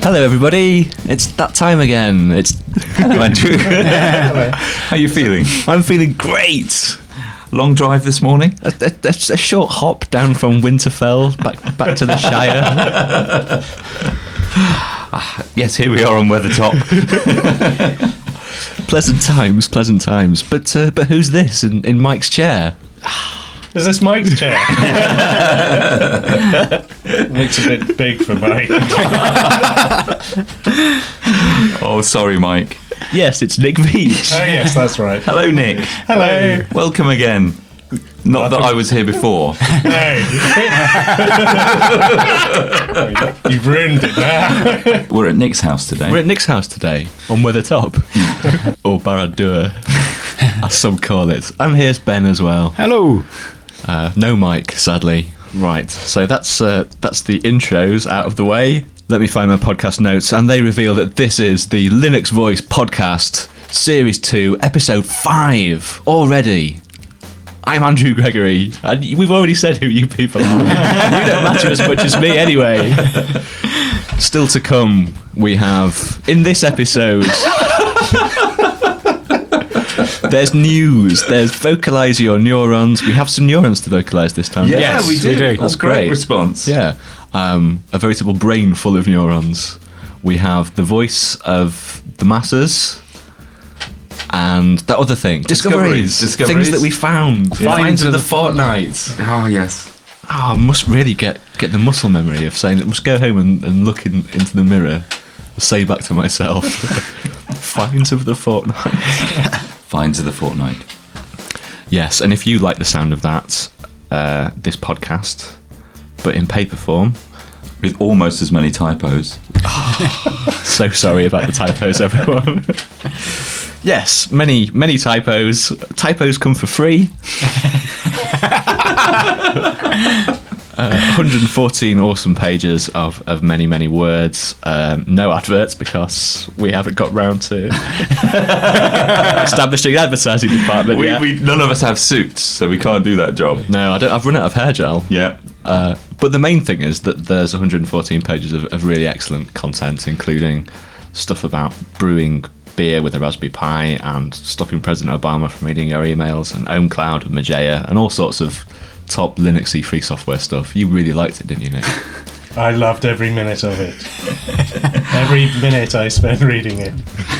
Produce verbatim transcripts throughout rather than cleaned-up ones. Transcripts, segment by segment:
Hello, everybody. It's that time again. It's Hello, Andrew. Hello. How are you feeling? I'm feeling great. Long drive this morning? A, a, a, a short hop down from Winterfell back back to the Shire. ah, yes, here we are on Weathertop. Pleasant times, pleasant times. But uh, but who's this in, in Mike's chair? Is this Mike's chair? Looks a bit big for Mike. Oh, sorry, Mike. Yes, it's Nick Veach. Oh, yes, that's right. Hello, Nick. Hello. Welcome again. Not that I was here before. No. You've ruined it now. We're at Nick's house today. We're at Nick's house today on Weathertop. Or Barad-dûr, as some call it. I'm here's Ben as well. Hello. Uh, no Mike, sadly. Right, so that's uh, that's the intros out of the way. Let me find my podcast notes, and they reveal that this is the Linux Voice Podcast, Series two, Episode five, already. I'm Andrew Gregory, and we've already said who you people are. You don't matter as much as me anyway. Still to come, we have, in this episode... There's news. There's vocalise your neurons. We have some neurons to vocalise this time. Yeah, Yes, we do. we do. That's great. Great response. Yeah. Um, a veritable brain full of neurons. We have the voice of the masses. And that other thing. Discoveries. Discoveries. Discoveries. Things that we found. Yeah. Finds of the fortnight. Oh, yes. Oh, I must really get, get the muscle memory of saying, I must go home and, and look in, into the mirror and say back to myself, finds of the fortnight. Finds of the fortnight. Yes, and if you like the sound of that, uh, this podcast, but in paper form, with almost as many typos. so sorry about the typos, everyone. Yes, many, many typos. Typos come for free. Uh, one hundred fourteen awesome pages of, of many, many words. Um, no adverts because we haven't got round to establishing an advertising department We, yet. we, none of us have suits, so we can't do that job. No, I don't. I've run out of hair gel. Yeah. Uh, but the main thing is that there's one hundred fourteen pages of, of really excellent content, including stuff about brewing beer with a Raspberry Pi and stopping President Obama from reading your emails, and OwnCloud and Mageia and all sorts of top Linuxy free software stuff. You really liked it, didn't you, Nick? I loved every minute of it. Every minute I spent reading it.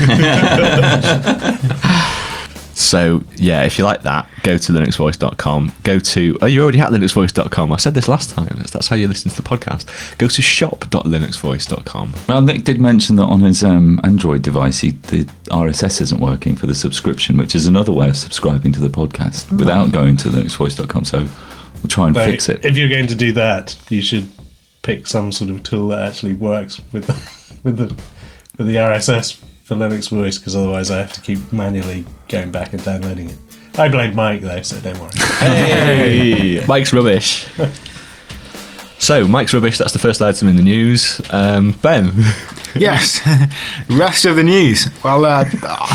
So, yeah, if you like that, go to linux voice dot com. Go to... Oh, you're already at linux voice dot com. I said this last time. That's how you listen to the podcast. Go to shop dot linux voice dot com. Well, Nick did mention that on his um, Android device, he, the R S S isn't working for the subscription, which is another way of subscribing to the podcast without going to linux voice dot com. So we'll try and But fix it. if you're going to do that, you should pick some sort of tool that actually works with the, with the, with the R S S for Linux Voice, because otherwise I have to keep manually going back and downloading it. I blame Mike though, so don't worry. Hey! Mike's rubbish. So, Mike's rubbish, that's the first item in the news. Um, Ben? Yes. Rest of the news. Well, uh,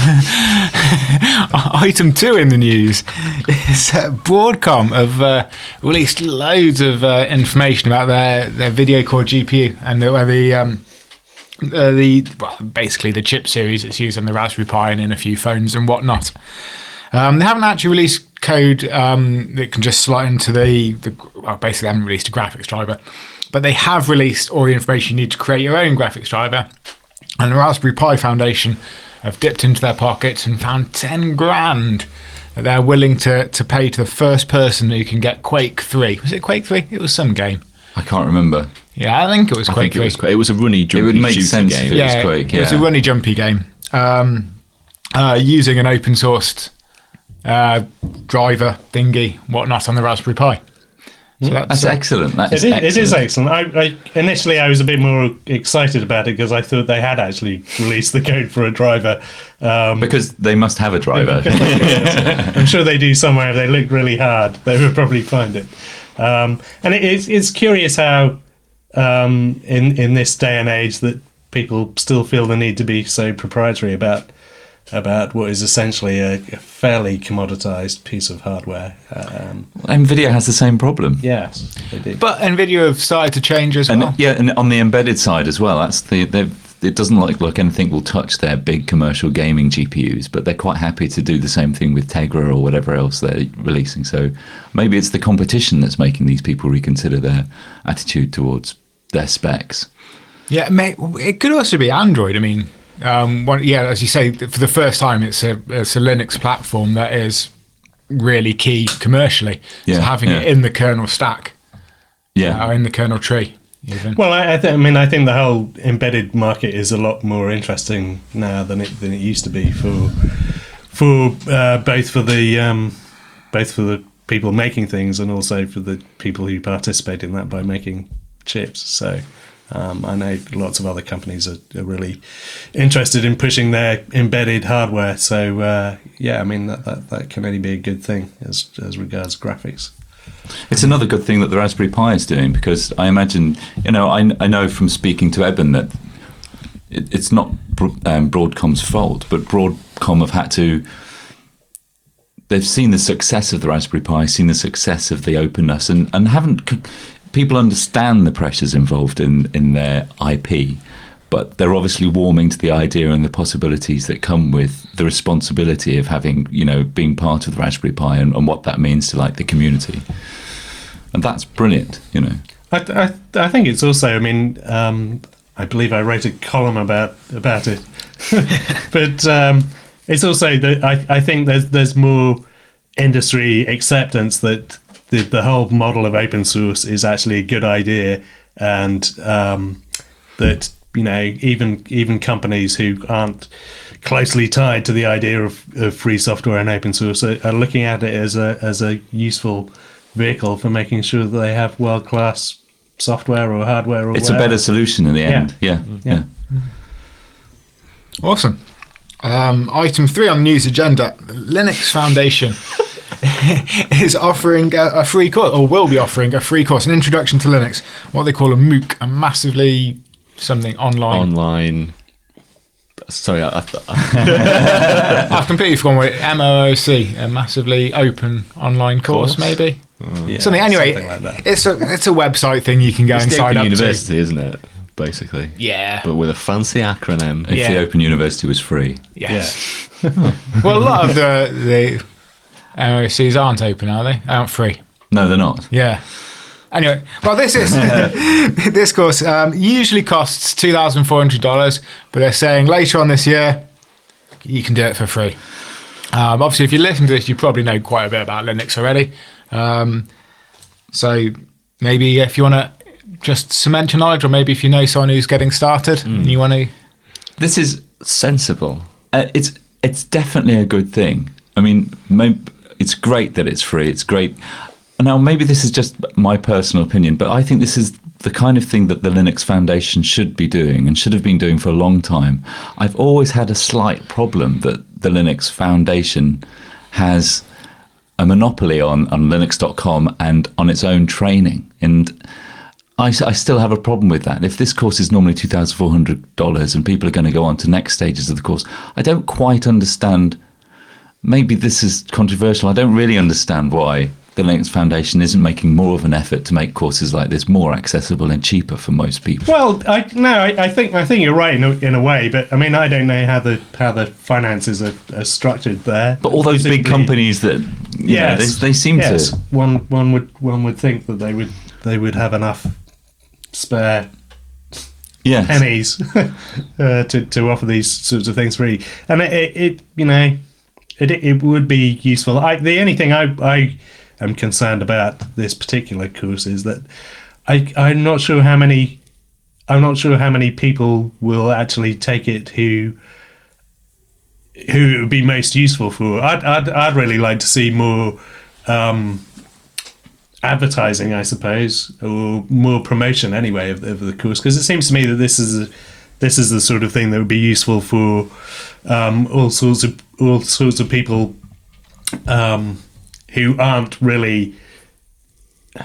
item two in the news is uh, Broadcom have uh, released loads of uh, information about their, their video core G P U and the, where the um, uh, the well, basically the chip series that's used on the Raspberry Pi and in a few phones and whatnot. Um, they haven't actually released code um, that can just slot into the, the well, basically they haven't released a graphics driver, but they have released all the information you need to create your own graphics driver. And the Raspberry Pi Foundation have dipped into their pockets and found ten grand that they're willing to, to pay to the first person who can get Quake three. Was it Quake three? It was some game. I can't remember. Yeah, I think it was I Quake think it three. was, it was a runny, jumpy It would make shooter sense game. if it yeah, was Quake, it was a yeah. runny, jumpy game. Um, uh, using an open sourced uh, driver thingy, whatnot, on the Raspberry Pi. So that's, That's uh, excellent. That It is is, excellent. it is excellent. I, I initially I was a bit more excited about it because I thought they had actually released the code for a driver. Um, Because they must have a driver. I'm sure they do somewhere. If they look really hard, they would probably find it. Um, and it, it's it's curious how um, in in this day and age that people still feel the need to be so proprietary about about what is essentially a, a fairly commoditized piece of hardware. Um, Nvidia has the same problem. yes, they do. But Nvidia have started to change as And well. yeah, and on the embedded side as well, that's the they've- it doesn't look like anything will touch their big commercial gaming G P Us, but they're quite happy to do the same thing with Tegra or whatever else they're releasing. So maybe it's the competition that's making these people reconsider their attitude towards their specs. Yeah, mate, it could also be Android. I mean, um, one, yeah, as you say, for the first time, it's a it's a Linux platform that is really key commercially. Yeah, so having yeah. it in the kernel stack, Yeah, or in the kernel tree, even. Well, I, I, th- I mean, I think the whole embedded market is a lot more interesting now than it than it used to be for for uh, both for the um, both for the people making things and also for the people who participate in that by making chips. So um, I know lots of other companies are, are really interested in pushing their embedded hardware. So uh, yeah, I mean that, that that can only be a good thing as as regards graphics. it's another good thing that the Raspberry Pi is doing, because I imagine, you know, I, I know from speaking to Eben that it, it's not Bro- um, Broadcom's fault, but Broadcom have had to. They've seen the success of the Raspberry Pi, seen the success of the openness, and, and haven't c- people understand the pressures involved in, in their I P, but they're obviously warming to the idea and the possibilities that come with the responsibility of having, you know, being part of the Raspberry Pi and, and what that means to like the community. And that's brilliant, you know. I, I, I think it's also. I mean, um, I believe I wrote a column about about it, but um, it's also that I, I think there's there's more industry acceptance that the the whole model of open source is actually a good idea, and um, that you know even even companies who aren't closely tied to the idea of, of free software and open source are, are looking at it as a as a useful vehicle for making sure that they have world class software or hardware or It's a whatever. better solution in the end. Yeah, yeah. Yeah. Awesome. Um, item three on the news agenda: Linux Foundation is offering a, a free course, or will be offering a free course, an introduction to Linux, what they call a MOOC, a massively something online. Online. Sorry, I, I, th- I've completely forgotten what it, M O O C, a massively open online course, Course? maybe. Yeah, something. Anyway, something like that. it's a it's a website thing you can go it's and the sign Open up University, isn't it? Basically. to. Yeah. But with a fancy acronym. If Yeah. the Open University was free. Yes. Well, a lot of the the M O O Cs aren't open, are they? Aren't free. No, they're not. Yeah. Anyway, well, this is this course um, usually costs two thousand four hundred dollars, but they're saying later on this year you can do it for free. Um, obviously, if you listen to this, you probably know quite a bit about Linux already. Um, so maybe if you want to just cement your knowledge, or maybe if you know someone who's getting started and you want to. This is Sensible. uh, it's it's definitely a good thing. I mean, maybe, it's great that it's free. It's great. Now, maybe this is just my personal opinion, but I think this is the kind of thing that the Linux Foundation should be doing and should have been doing for a long time. I've always had a slight problem that the Linux Foundation has a monopoly on, on Linux dot com and on its own training. And I, I still have a problem with that. If this course is normally two thousand four hundred dollars and people are going to go on to next stages of the course, I don't quite understand. Maybe this is controversial. I don't really understand why the Linux Foundation isn't making more of an effort to make courses like this more accessible and cheaper for most people. Well, I no, I, I think I think you're right in a, in a way, but I mean, I don't know how the how the finances are, are structured there. But all those big Specifically- companies that, you know, yes, they, they seem yes. to. One one would one would think that they would they would have enough spare Yes. pennies uh, to to offer these sorts of things free, and it, it, it you know it it would be useful. I, the only thing I I am concerned about this particular course is that I I'm not sure how many I'm not sure how many people will actually take it who who it would be most useful for. I'd I'd, I'd really like to see more. Um, advertising, I suppose, or more promotion anyway of, of the course, because it seems to me that this is a, this is the sort of thing that would be useful for um, all sorts of all sorts of people um, who aren't really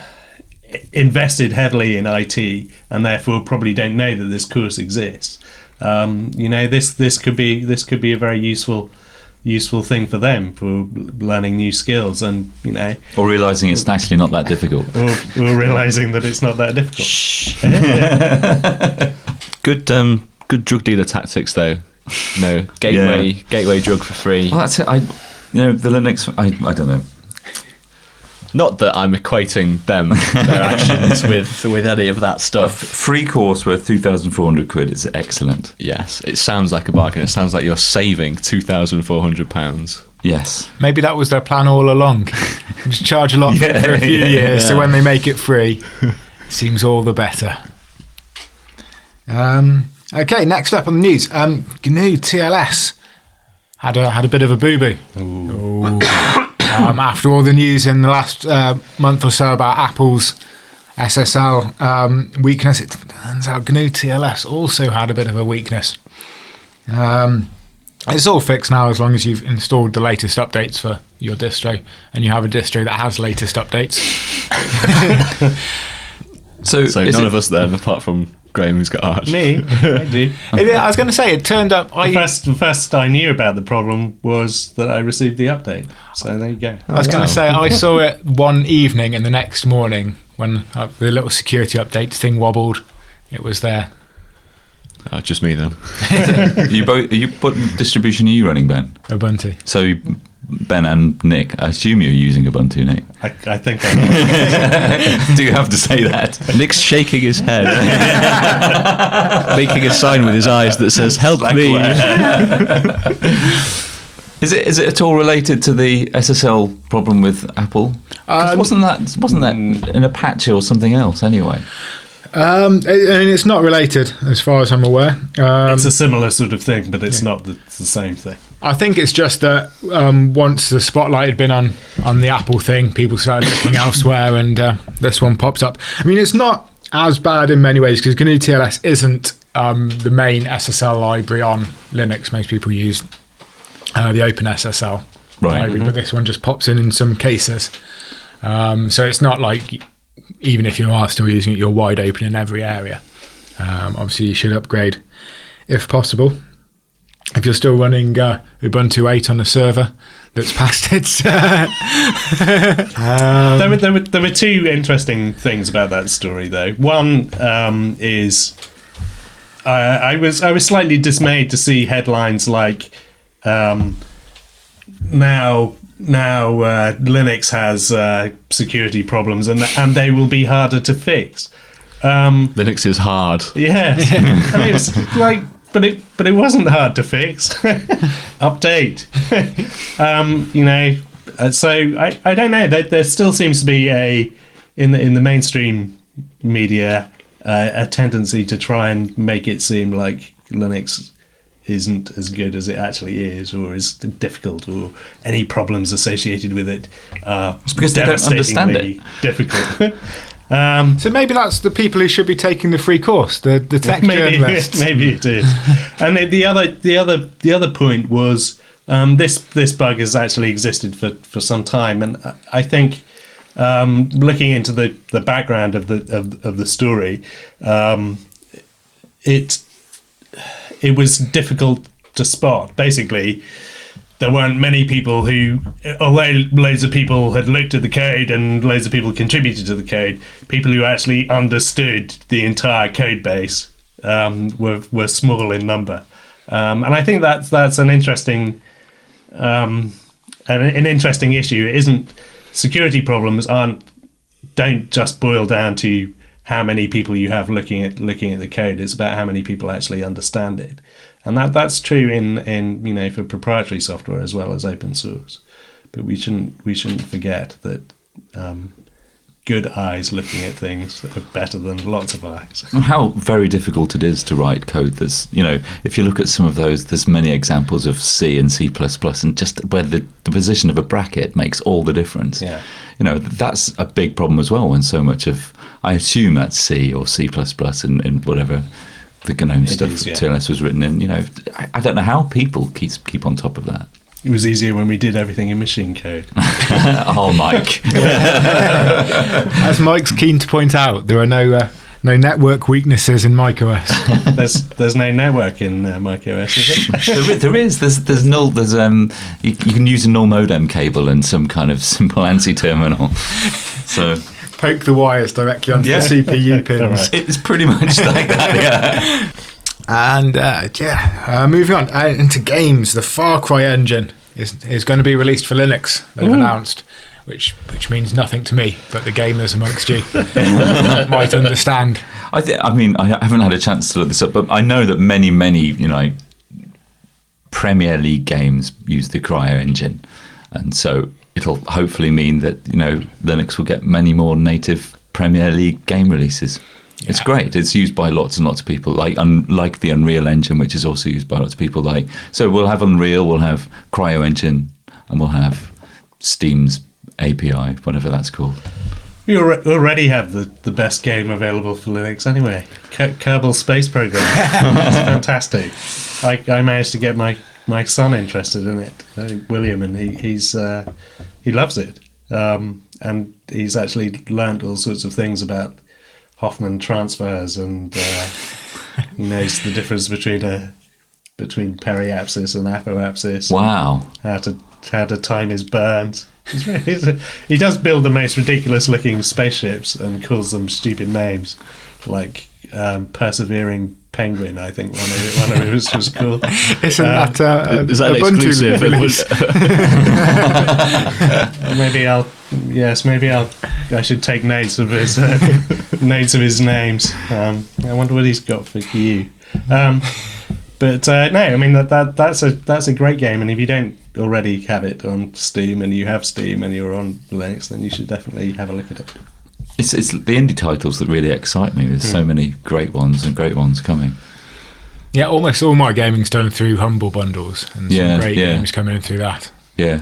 invested heavily in I T and therefore probably don't know that this course exists. um, you know, this this could be this could be a very useful useful thing for them for learning new skills, and you know, Or realising it's actually not that difficult. or, or realizing that it's not that difficult. Good, um, good drug dealer tactics, though. No gateway, Yeah. gateway drug for free. Well, that's it. I, you know, the Linux. I, I don't know. Not that I'm equating them their actions with with any of that A stuff. free course worth two thousand four hundred quid is excellent. Yes, it sounds like a bargain. It sounds like you're saving two thousand four hundred pounds. Yes. Maybe that was their plan all along. Just charge a lot for it for a few Yeah, years, so yeah. when they make it free, seems all the better. Um, okay, next up on the news, um, G N U T L S had a had a bit of a boo boo. Um, after all the news in the last uh, month or so about Apple's S S L um, weakness, it turns out G N U T L S also had a bit of a weakness. Um, it's all fixed now as long as you've installed the latest updates for your distro and you have a distro that has latest updates. So, So is none it- of us then, apart from Graham, who's got Arch. Me, I do. I was going to say, it turned up. The I, first, the first I knew about the problem was that I received the update. So there you go. I was going wow. to say, I saw it one evening, and the next morning, when uh, the little security update thing wobbled, it was there. Oh, just me then. you both? You what distribution are you running, Ben? Ubuntu. So Ben and Nick, I assume you're using Ubuntu, Nick. I, I think I know. Do you have to say that? Nick's shaking his head, making a sign with his eyes that says, "Help me." Is it is it at all related to the S S L problem with Apple? 'Cause Um, wasn't that wasn't that in Apache or something else anyway? Um, I I mean, it's not related, as far as I'm aware. Um, It's a similar sort of thing, but it's not the, it's the same thing. I think it's just that um, once the spotlight had been on, on the Apple thing, people started looking elsewhere, and uh, this one pops up. I mean, it's not as bad in many ways because G N U T L S isn't um, the main S S L library on Linux. Most people use uh, the Open S S L Right. library, but this one just pops in in some cases. Um, so it's not like, even if you are still using it, you're wide open in every area. Um, obviously, you should upgrade if possible. If you're still running uh, Ubuntu eight on a server that's past its... Uh, um, There were, there were there were two interesting things about that story, though. One um, is I, I was I was slightly dismayed to see headlines like um, now now uh, Linux has uh, security problems and and they will be harder to fix. Um, Linux is hard. yeah, and it was like, but it but it wasn't hard to fix. Update, um, you know. Uh, so I, I don't know. There, there still seems to be a in the in the mainstream media uh, a tendency to try and make it seem like Linux isn't as good as it actually is, or is difficult, or any problems associated with it are It's because they don't understand devastatingly difficult. um, so maybe that's the people who should be taking the free course, the, the tech maybe journalists. maybe it is. And the, the other the other the other point was um, this this bug has actually existed for, for some time, and I think um, looking into the, the background of the of, of the story, um, it it was difficult to spot. Basically, there weren't many people who, although loads of people had looked at the code and loads of people contributed to the code, people who actually understood the entire code base um, were were small in number. Um, and I think that's that's an interesting um, an, an interesting issue. It isn't security problems aren't don't just boil down to how many people you have looking at looking at the code. It's about how many people actually understand it, and that that's true in in you know for proprietary software as well as open source. But we shouldn't we shouldn't forget that um, good eyes looking at things are better than lots of eyes. And how very difficult it is to write code. There's, you know, if you look at some of those, there's many examples of C and C plus plus, and just where the, the position of a bracket makes all the difference. Yeah. You know, that's a big problem as well when so much of, I assume that's C or C plus plus and, and whatever the GNOME stuff is, yeah. T L S was written in. You know, I, I don't know how people keep, keep on top of that. It was easier when we did everything in machine code. Oh, Mike. As Mike's keen to point out, there are no uh, No network weaknesses in macOS. There's there's no network in uh, macOS, is it? there, is, there is. There's there's null. There's um. You, you can use a null modem cable and some kind of simple ANSI terminal. So Poke the wires directly onto Yeah. the C P U pins. Correct. it's pretty much like that. Yeah. And uh, yeah, uh, moving on uh, into games, the Far Cry engine is is going to be released for Linux. They've announced, which which means nothing to me, but the gamers amongst you might understand. I th- I mean, I haven't had a chance to look this up, but I know that many, many, you know, Premier League games use the Cryo engine, and so it'll hopefully mean that, you know, Linux will get many more native Premier League game releases. It's great. It's used by lots and lots of people, like unlike the Unreal Engine, which is also used by lots of people. Like, so we'll have Unreal, we'll have Cryo Engine, and we'll have Steam's A P I, whatever that's called. We alre- already have the, the best game available for Linux anyway. K- Kerbal Space Program. It's fantastic. I, I managed to get my, my son interested in it, I think William, and he he's uh, he loves it. Um, and he's actually learned all sorts of things about Hoffman transfers, and uh, he knows the difference between a between periapsis and apoapsis. Wow. How to how to time his burns. He's really, he's a, he does build the most ridiculous looking spaceships and calls them stupid names, like um, Persevering Penguin. I think one of it, one of it was, was called. Isn't Um, that uh, Is that an Ubuntu exclusive? release? Maybe I'll yes, maybe I'll I should take notes of his uh, notes of his names. Um, I wonder what he's got for you. Um, but uh, no, I mean that, that that's a that's a great game, and if you don't already have it on Steam and you have Steam and you're on Linux, then you should definitely have a look at it. It's it's the indie titles that really excite me. There's so many great ones and great ones coming. Yeah, almost all my gaming's done through Humble Bundles, and Yeah, some great yeah. games coming in through that. Yeah.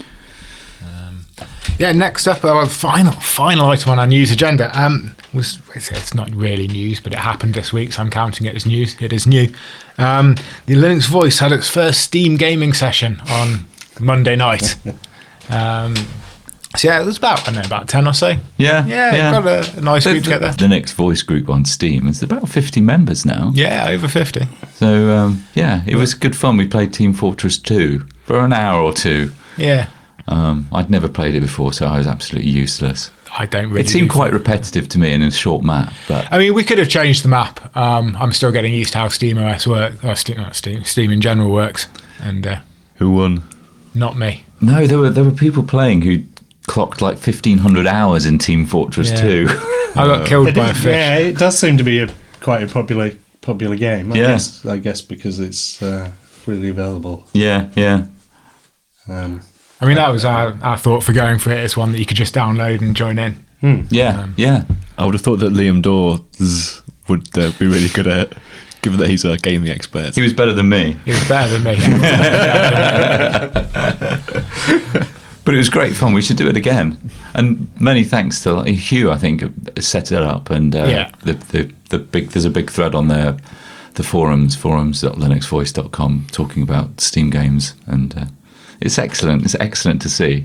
Yeah, next up, our final final item on our news agenda um, was it's, it's not really news, but it happened this week, so I'm counting it as news. It is new. Um, the Linux Voice had its first Steam gaming session on Monday night. Um, so yeah, it was about I don't know about ten or so. Yeah. Yeah, got a, a nice The, group together. the next voice group on Steam is about fifty members now. Yeah, over fifty. So um, yeah, it was good fun. We played Team Fortress two for an hour or two. Yeah, Um, I'd never played it before, so I was absolutely useless. I don't really. It seemed do quite repetitive to me in a short map, but I mean, we could have changed the map. Um, I'm still getting used to how SteamOS works, or Steam, not Steam, Steam in general works, and uh, Who won? not me. no, there were there were people playing who clocked like fifteen hundred hours in Team Fortress Yeah. two. I got killed It by a is- fish. yeah, it does seem to be a quite a popular popular game. I Yeah. guess I guess because it's uh, freely available. yeah, yeah. Um, I mean, that was our, our thought for going for it. It's one that you could just download and join in. Yeah, Um, yeah. I would have thought that Liam Dawes would uh, be really good at it, given that he's a gaming expert. He was better than me. It was better than me. But it was great fun. We should do it again. And many thanks to like, Hugh, I think, set it up. And uh, Yeah. the, the the big there's a big thread on there, the forums, forums dot linux voice dot com, talking about Steam games, and uh, it's excellent. It's excellent to see.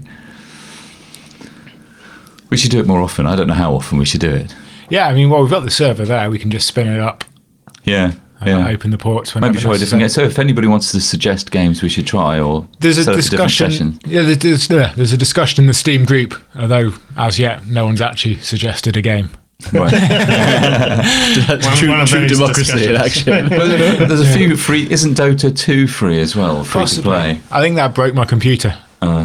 We should do it more often. I don't know how often we should do it. Yeah, I mean, well, we've got the server there. We can just spin it up Yeah, and yeah. open the ports whenever Maybe try a different game. necessary. So if anybody wants to suggest games we should try, or There's a set up different discussion. sessions. Yeah, there's, there's, yeah, there's a discussion in the Steam group, although as yet no one's actually suggested a game. Right. true one of true those democracy in action. Well, there's a few free. Isn't Dota two free as well? Free to play. I think that broke my computer.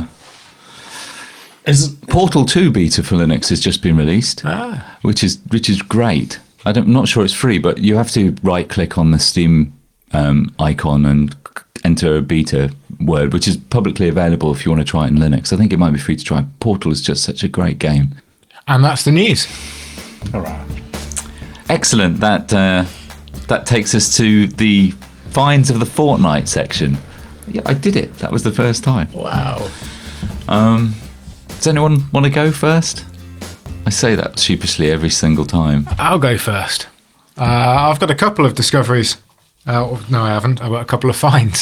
is Portal two beta for Linux has just been released, Ah. which is which is great. I don't, I'm not sure it's free, but you have to right click on the Steam um, icon and c- enter a beta word, which is publicly available if you want to try it in Linux. I think it might be free to try. Portal is just such a great game. And that's the news. all right. Excellent. That uh, that takes us to the finds of the fortnight section. Yeah, I did it. That was the first time. Wow. Um, does anyone want to go first? I say that sheepishly every single time. I'll go first. Uh, I've got a couple of discoveries. Uh, no, I haven't. I've got a couple of finds.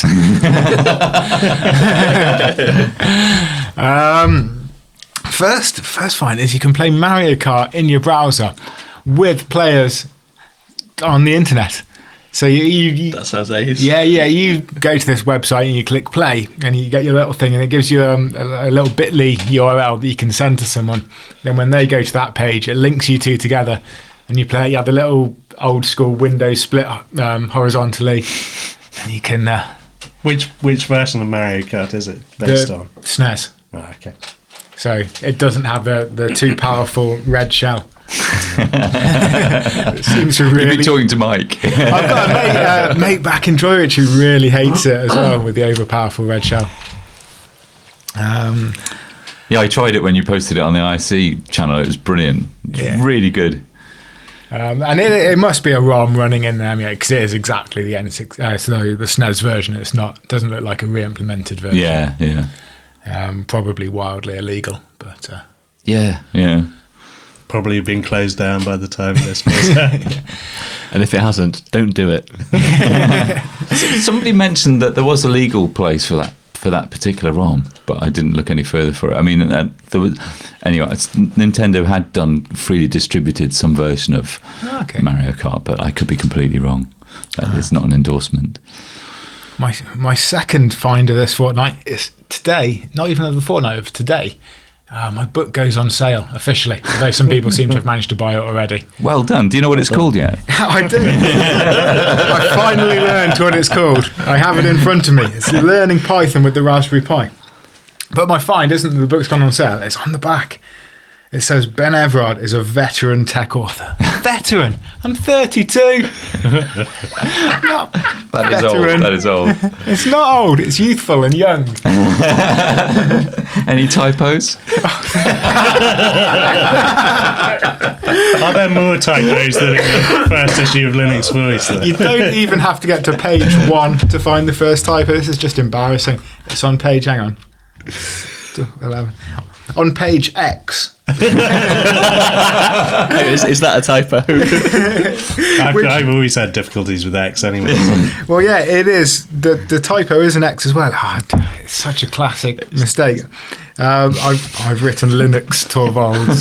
um, first, first find is you can play Mario Kart in your browser with players on the internet. So you, you, you That sounds ace. yeah, yeah. You go to this website and you click play, and you get your little thing, and it gives you um, a, a little bit dot l y U R L that you can send to someone. Then when they go to that page, it links you two together, and you play. You have the little old school Windows split um, horizontally, and you can uh, Which which version of Mario Kart is it based the on? S N E S. Oh, okay. So it doesn't have the the too powerful red shell. It seems to You've really. been talking to Mike. I've got a mate, uh, mate back in Droitwich who really hates it as well with the overpowerful red shell. Um, Yeah, I tried it when you posted it on the I C channel. It was brilliant. It's Yeah. really good. um, and it, it must be a ROM running in there because it is exactly the N six, uh, so the S N E S version. It's not doesn't look like a re-implemented version. Yeah, yeah. Um, probably wildly illegal, but uh, Yeah, yeah. Probably been closed down by the time this goes out. And if it hasn't, don't do it. Somebody mentioned that there was a legal place for that for that particular ROM, but I didn't look any further for it. I mean, uh, there was anyway. It's, Nintendo had done freely distributed some version of Okay. Mario Kart, but I could be completely wrong. That is not an endorsement. my my second find of this fortnight is today. Not even of the fortnight of today. Uh, my book goes on sale officially, although some people seem to have managed to buy it already. Well done. Do you know what it's called yet? I do. I finally learned what it's called. I have it in front of me. It's Learning Python with the Raspberry Pi. But my find isn't that the book's gone on sale. It's on the back. It says Ben Everard is a veteran tech author. Veteran? I'm thirty-two. Not That is veteran. old. That is old. It's not old. It's youthful and young. Any typos? Are there more typos than in the first issue of Linux Voice? Though? You don't even have to get to page one to find the first typo. This is just embarrassing. It's on page, hang on. eleven. On page X. is, is that a typo? I've, I've always had difficulties with X anyway. Well, yeah, it is. The the typo is an X as well. Oh, it's such a classic mistake. Um, I've, I've written Linux Torvalds.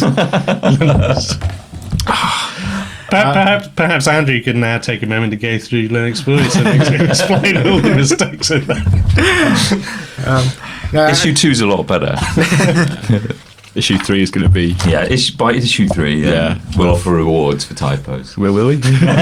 Perhaps, perhaps Andrew could now take a moment to go through Linux Voice and explain all the mistakes in that. Um, no, Issue two's a lot better. Issue three is going to be. Yeah, issue, by issue three, yeah, Yeah. we'll offer rewards for typos. Where will we?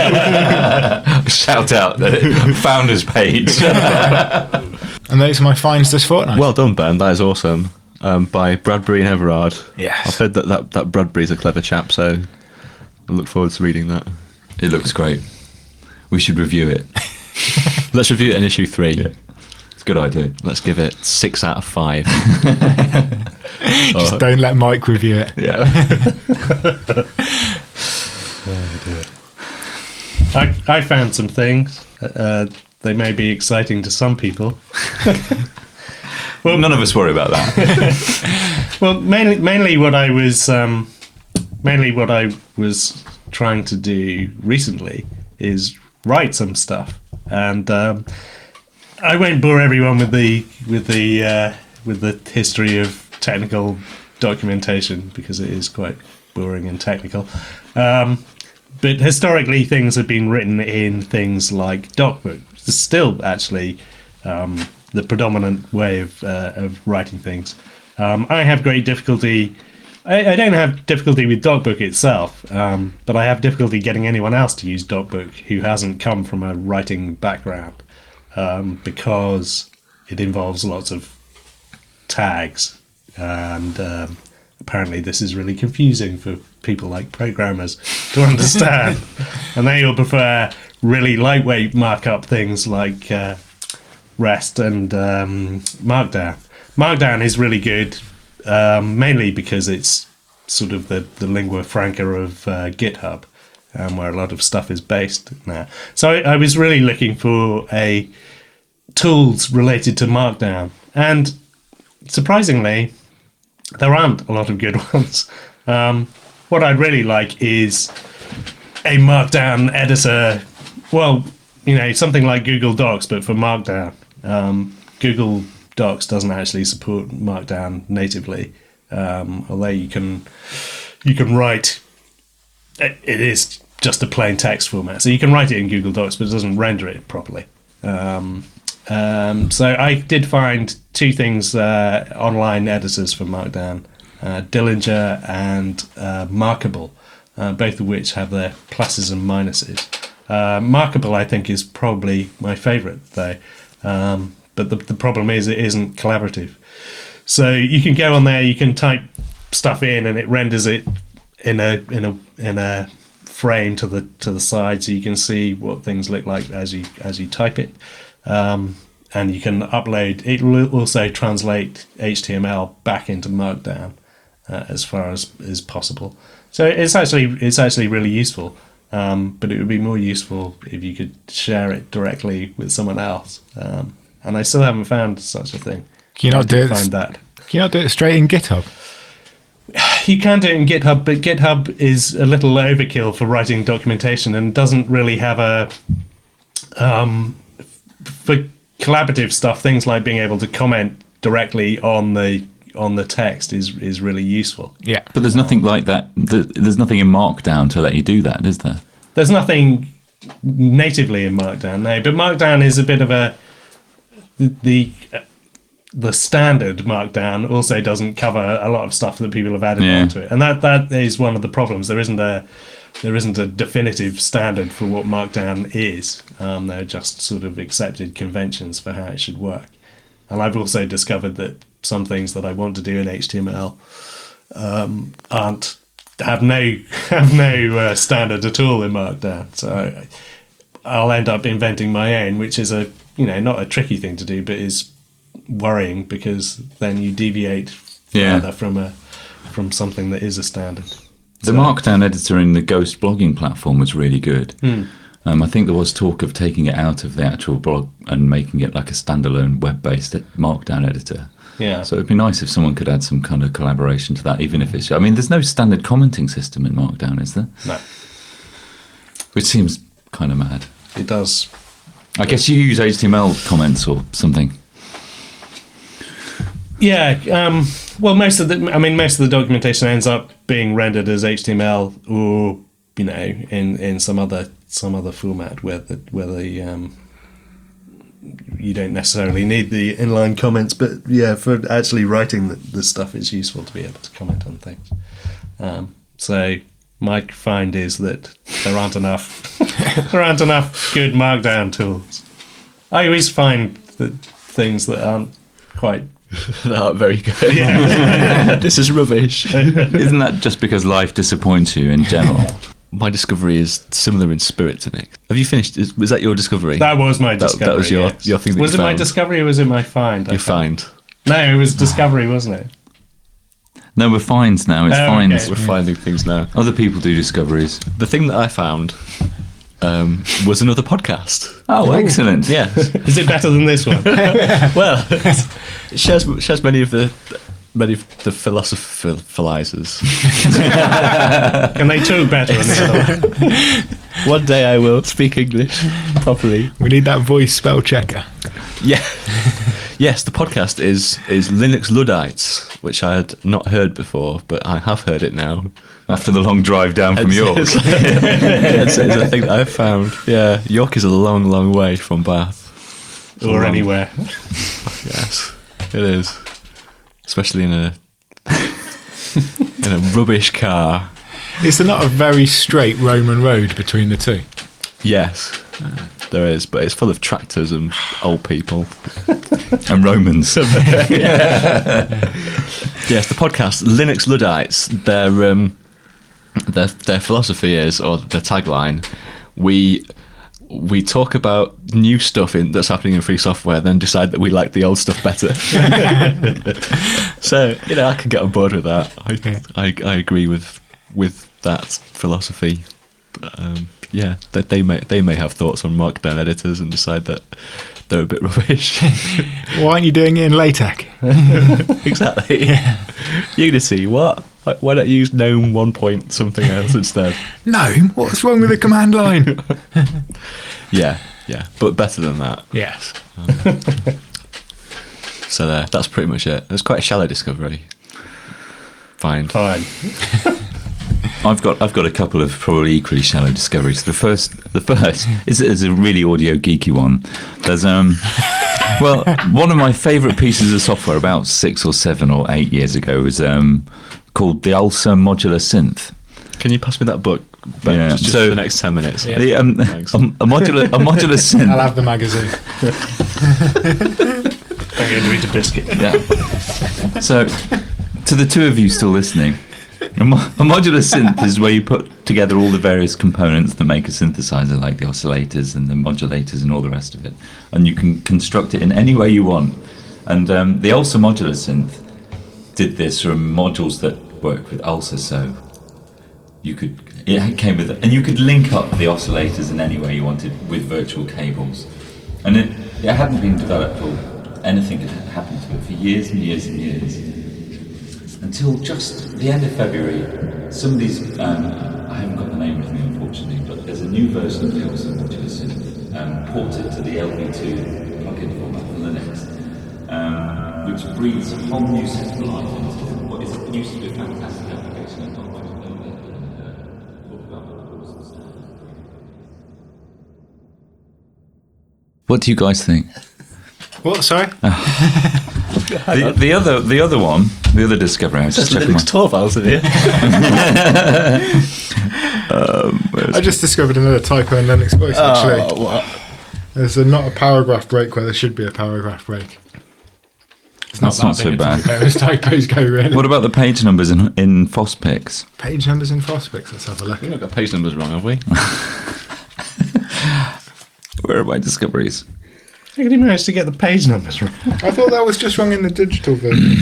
Shout out the founders page. and those are my finds this fortnight. Well done, Ben. That is awesome. Um, by Bradbury and Everard. Yes. I've heard that, that, that Bradbury's a clever chap, so I look forward to reading that. It looks great. We should review it. Let's review it in issue three. Yeah. It's a good idea. Let's give it six out of five. Just don't let Mike review it. Yeah. I, I found some things. Uh, they may be exciting to some people. Well, none of us worry about that. Well, mainly, mainly what I was, um, mainly what I was trying to do recently is write some stuff, and um, I won't bore everyone with the with the uh, with the history of technical documentation because it is quite boring and technical. Um, but historically, things have been written in things like DocBook. It's still actually um, the predominant way of uh, of writing things. Um, I have great difficulty. I, I don't have difficulty with DocBook itself, um, but I have difficulty getting anyone else to use DocBook who hasn't come from a writing background, um, because it involves lots of tags, and um, apparently this is really confusing for people like programmers to understand, and they will prefer really lightweight markup things like uh, REST and um, Markdown. Markdown is really good, um, mainly because it's sort of the, the lingua franca of uh, GitHub, um, where a lot of stuff is based now. So I, I was really looking for a tools related to Markdown, and surprisingly, there aren't a lot of good ones. Um, what I'd really like is a Markdown editor. Well, you know, something like Google Docs, but for Markdown. Um, Google Docs doesn't actually support Markdown natively, um, although you can you can write. It, it is just a plain text format. So you can write it in Google Docs, but it doesn't render it properly. Um, um, so I did find two things, uh, online editors for Markdown, uh, Dillinger and uh, Markable, uh, both of which have their pluses and minuses. Uh, Markable, I think, is probably my favourite, though. Um, but the, the problem is it isn't collaborative. So you can go on there, you can type stuff in, and it renders it in a in a in a frame to the to the side, so you can see what things look like as you as you type it. Um, and you can upload. It will also translate H T M L back into Markdown uh, as far as is possible. So it's actually it's actually really useful. Um, but it would be more useful if you could share it directly with someone else. Um, and I still haven't found such a thing. Can you not I did do it? Find that. Can you not do it straight in GitHub? You can do it in GitHub, but GitHub is a little overkill for writing documentation and doesn't really have a um, for collaborative stuff. Things like being able to comment directly on the on the text is is really useful. Yeah. But there's nothing like that. th- There's nothing in Markdown to let you do that, is there? There's nothing natively in Markdown, no. But Markdown is a bit of a the the standard Markdown also doesn't cover a lot of stuff that people have added Yeah. onto it, and that that is one of the problems. There isn't a there isn't a definitive standard for what Markdown is. Um, they're just sort of accepted conventions for how it should work. And I've also discovered that some things that I want to do in H T M L um, aren't have no have no uh, standard at all in Markdown. So I'll end up inventing my own, which is a you know not a tricky thing to do, but is worrying because then you deviate Yeah. further from a from something that is a standard. The So- Markdown editor in the Ghost blogging platform was really good. Hmm. Um, I think there was talk of taking it out of the actual blog and making it like a standalone web-based Markdown editor. Yeah. So it'd be nice if someone could add some kind of collaboration to that, even if it's. I mean, there's no standard commenting system in Markdown, is there? No, Which seems kind of mad. it does. I guess you use H T M L comments or something. Yeah, um, well, most of the, I mean, most of the documentation ends up being rendered as H T M L, or you know, in, in some other some other format where the where the um, you don't necessarily need the inline comments, but yeah, for actually writing the, the stuff, it's useful to be able to comment on things. Um, so my find is that there aren't enough there aren't enough good Markdown tools. I always find that things that aren't quite Not very good. yeah. This is rubbish. Isn't that just because life disappoints you in general? My discovery is similar in spirit to Nick. Have you finished? Is, was that your discovery? That was my That- discovery. that was your- yes. your thing that Was you it my found. discovery or was it my find? I You found- find. No, it was discovery, wasn't it? No, we're fines now. It's Oh, fines. okay. We're finding things now. Other people do discoveries. The thing that I found um, was another podcast. Oh, excellent. Yeah. Is it better than this one? Well, it shares, shares many of the many of the philosophizers. Can they talk better than this one? One day I will speak English properly. We need that voice spell checker. Yeah. Yes, the podcast is is Linux Luddites, which I had not heard before, but I have heard it now. After the long drive down from It's- York. It's, it's, it's a thing that I've found. Yeah, York is a long, long way from Bath. Or anywhere. Yes, it is. Especially in a in a rubbish car. Is there not a very straight Roman road between the two? Yes, there is, but it's full of tractors and old people. And Romans. Yes, the podcast Linux Luddites. Their um, their their philosophy is, or their tagline, we we talk about new stuff in, that's happening in free software, then decide that we like the old stuff better. So you know, I can get on board with that. I I, I agree with with that philosophy. But, um, yeah, that they may they may have thoughts on Markdown editors and decide that they're a bit rubbish. Why aren't you doing it in LaTeX? Exactly. Unity, what? Why- Why not use GNOME one point something else instead? No, what's wrong with the command line? Yeah, yeah, but better than that. Yes. So there, that's pretty much it. It was quite a shallow discovery. Fine. Fine. I've got I've got a couple of probably equally shallow discoveries. The first the first is, is a really audio geeky one. There's um well one of my favourite pieces of software about six or seven or eight years ago was um called the Ulsa Modular Synth. Can you pass me that book? But Yeah, just, just so- for the next ten minutes. Yeah. The, um, a, Thanks. a modular a modular synth. I'll have the magazine. I'm going to eat a biscuit. Yeah. So, to the two of you still listening, a, mo- a modular synth is where you put together all the various components that make a synthesizer, like the oscillators and the modulators and all the rest of it, and you can construct it in any way you want. And um, the Ulsa modular synth did this from modules that work with Ulsa, so you could it came with it, and you could link up the oscillators in any way you wanted with virtual cables, and it, it hadn't been developed or anything had happened to it for years and years and years until just the end of February. Somebody's um, I haven't got the name with me unfortunately, but there's a new version of the Ulsa modular synth um, ported to the L V two plugin format for Linux, um, which breathes a whole new set of life into what is used to be a fantastic application. I'm not going to know that and uh, talk about the rules and stuff. What do you guys think? What? Sorry. The, the other, the other one, the other discovery. I was just There's checking Linux tour files in here. I just discovered another typo in Linux voice. Actually, Oh, what? there's a, not a paragraph break where there should be a paragraph break. It's That's not so big, bad. to be fair, as typos go, really. What about the page numbers in in FOSPIX? Page numbers in Fospix? Let's have a look. We've not got page numbers wrong, have we? Where are my discoveries? How did he manage to get the page numbers right? I thought that was just wrong in the digital version.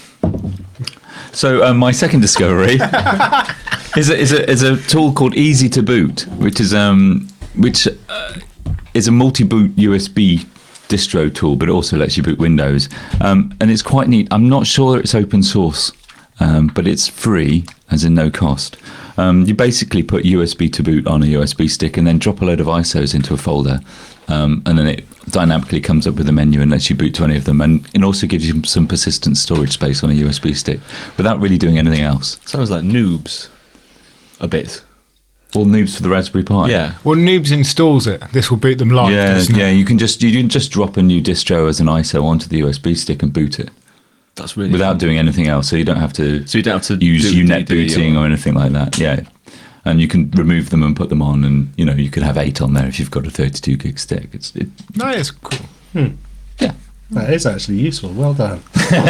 So um, my second discovery is a, is a is a tool called Easy to Boot, which is um which uh, is a multi-boot U S B distro tool, but it also lets you boot Windows, um, and it's quite neat. I'm not sure it's open source, um, but it's free, as in no cost. Um, you basically put U S B to boot on a U S B stick and then drop a load of I S Os into a folder, um, and then it dynamically comes up with a menu and lets you boot to any of them, and it also gives you some persistent storage space on a U S B stick without really doing anything else. Sounds like Noobs. A bit. All noobs for the Raspberry Pi. Yeah. Well, Noobs installs it. This will boot them live. Yeah, doesn't it? yeah. You can just you can just drop a new distro as an I S O onto the U S B stick and boot it That's really without cool. doing anything else. So you don't have to So you don't have to use do U net D V D booting or- or anything like that. Yeah, and you can remove them and put them on, and you know you could have eight on there if you've got a thirty-two gig stick. It's it, No, it's cool. yeah. That is actually useful. Well done.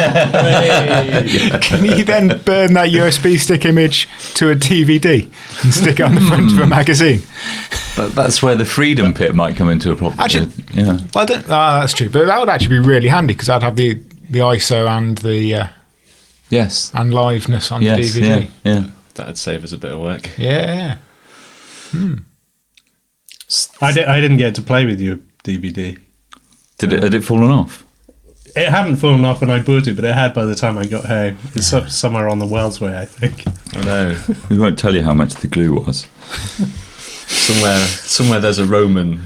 Can you then burn that U S B stick image to a D V D and stick it on the front of a magazine? But that's where the freedom pit might come into a problem. Actually- yeah. Well, I don't. Ah, that's true. But that would actually be really handy because I'd have the the I S O and the uh, Yes. and liveness on Yes. the D V D. Yeah. Yeah. That'd save us a bit of work. Yeah, yeah. I, di- I didn't get to play with your D V D. Did it? Had it fallen off? It hadn't fallen off when I booted, but it had by the time I got home. It's up somewhere on the Wells Way, I think. I know. We won't tell you how much the glue was. Somewhere, somewhere there's a Roman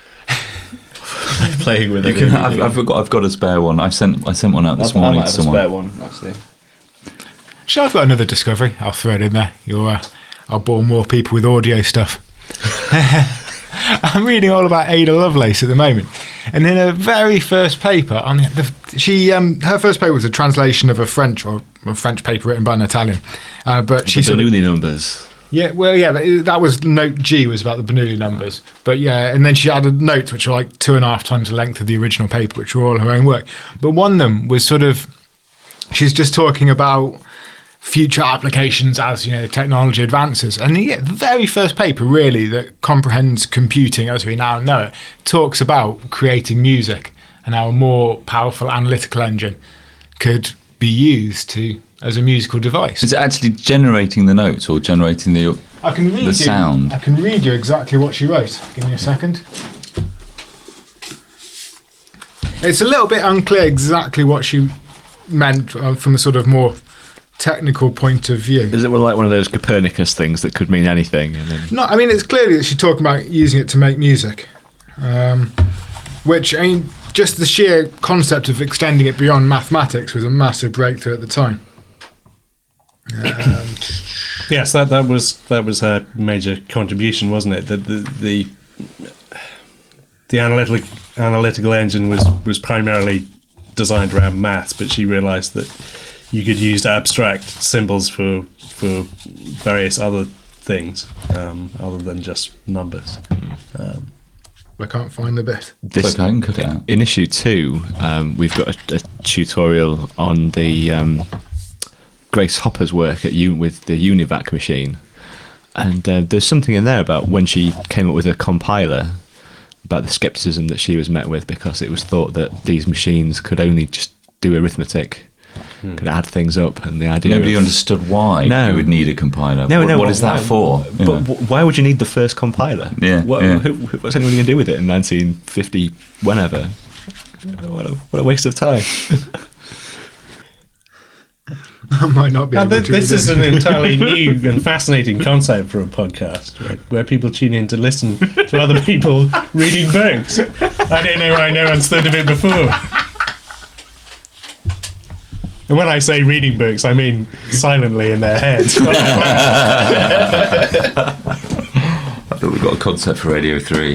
playing with You it. can, I've, I've got I've got a spare one. I sent I sent one out this I morning might to have a someone. spare one, actually. So I've got another discovery. I'll throw it in there. You'll, uh, I'll bore more people with audio stuff. I'm reading all about Ada Lovelace at the moment, and in her very first paper, on the, the, she um, her first paper was a translation of a French or a French paper written by an Italian, uh, but she The sort of, Bernoulli numbers. yeah, well, yeah, that, that was note G was about the Bernoulli numbers, but yeah, and then she added notes which were like two and a half times the length of the original paper, which were all her own work. But one of them was sort of, she's just talking about future applications as, you know, technology advances. And the yeah, very first paper really that comprehends computing as we now know it talks about creating music and how a more powerful analytical engine could be used to as a musical device. Is it actually generating the notes or generating the? I can read the you, sound? I can read you exactly what she wrote. Give me a second. It's a little bit unclear exactly what she meant uh, from a sort of more technical point of view. Is it like one of those Copernicus things that could mean anything? And then No, I mean, it's clearly that she's talking about using it to make music, um, which, I mean, just the sheer concept of extending it beyond mathematics was a massive breakthrough at the time. Um, Yes, that that was that was her major contribution, wasn't it? The the the, the analytical analytical engine was was primarily designed around maths, but she realised that you could use abstract symbols for for various other things um, other than just numbers. Um, I can't find the bit. This, Look, I can cut it out. in issue two, um, we've got a, a tutorial on the um, Grace Hopper's work at U- with the Univac machine, and uh, there's something in there about when she came up with a compiler, about the skepticism that she was met with because it was thought that these machines could only just do arithmetic, Hmm. could add things up, and the idea Nobody of, understood why No. you would need a compiler. No, what, no, what wh- is that why- for? You But know? wh- why would you need the first compiler? Yeah, What, yeah. Who, who- what's anyone going to do with it in nineteen fifty, whenever? What a, what a waste of time. I might not be Now, able th- to this read is it. an entirely new and fascinating concept for a podcast, where, where people tune in to listen to other people reading books. I don't know why no one's thought of it before. And when I say reading books, I mean silently in their heads. I thought we've got a concept for Radio three.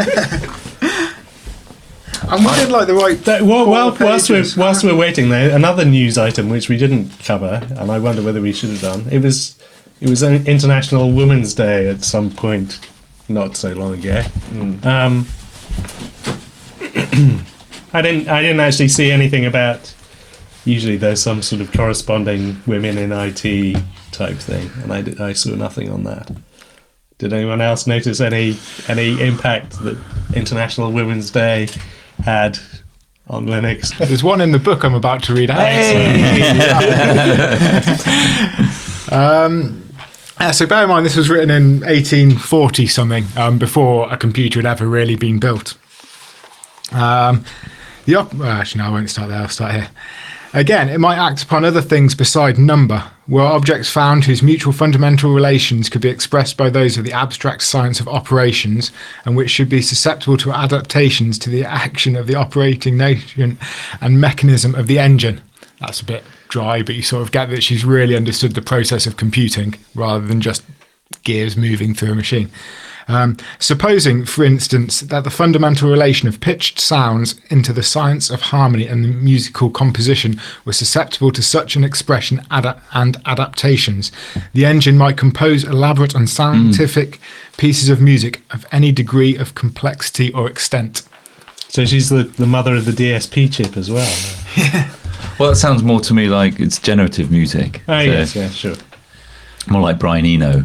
And we did like the right. That- well, well, four whilst we're pages. whilst we're waiting, there another news item which we didn't cover, and I wonder whether we should have done. It was it was an International Women's Day at some point, not so long ago. Um, I didn't I didn't actually see anything about. Usually, there's some sort of corresponding women in I T type thing, and I, did, I saw nothing on that. Did anyone else notice any any impact that International Women's Day had on Linux? There's one in the book I'm about to read out. um, yeah, so bear in mind, this was written in eighteen forty something, um, before a computer had ever really been built. Um, the op- well, actually, no, I won't start there. I'll start here. Again, it might act upon other things beside number, were objects found whose mutual fundamental relations could be expressed by those of the abstract science of operations, and which should be susceptible to adaptations to the action of the operating nation and mechanism of the engine. That's a bit dry, but you sort of get that she's really understood the process of computing rather than just gears moving through a machine. Um, supposing, for instance, that the fundamental relation of pitched sounds into the science of harmony and the musical composition was susceptible to such an expression ada- and adaptations, the engine might compose elaborate and scientific pieces of music of any degree of complexity or extent. So she's the, the mother of the D S P chip as well. Well, that sounds more to me like it's generative music. Oh, So, yes, yeah, sure. More like Brian Eno,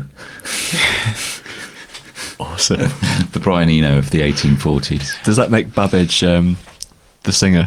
Awesome. the Brian Eno of the eighteen forties. Does that make Babbage um, the singer?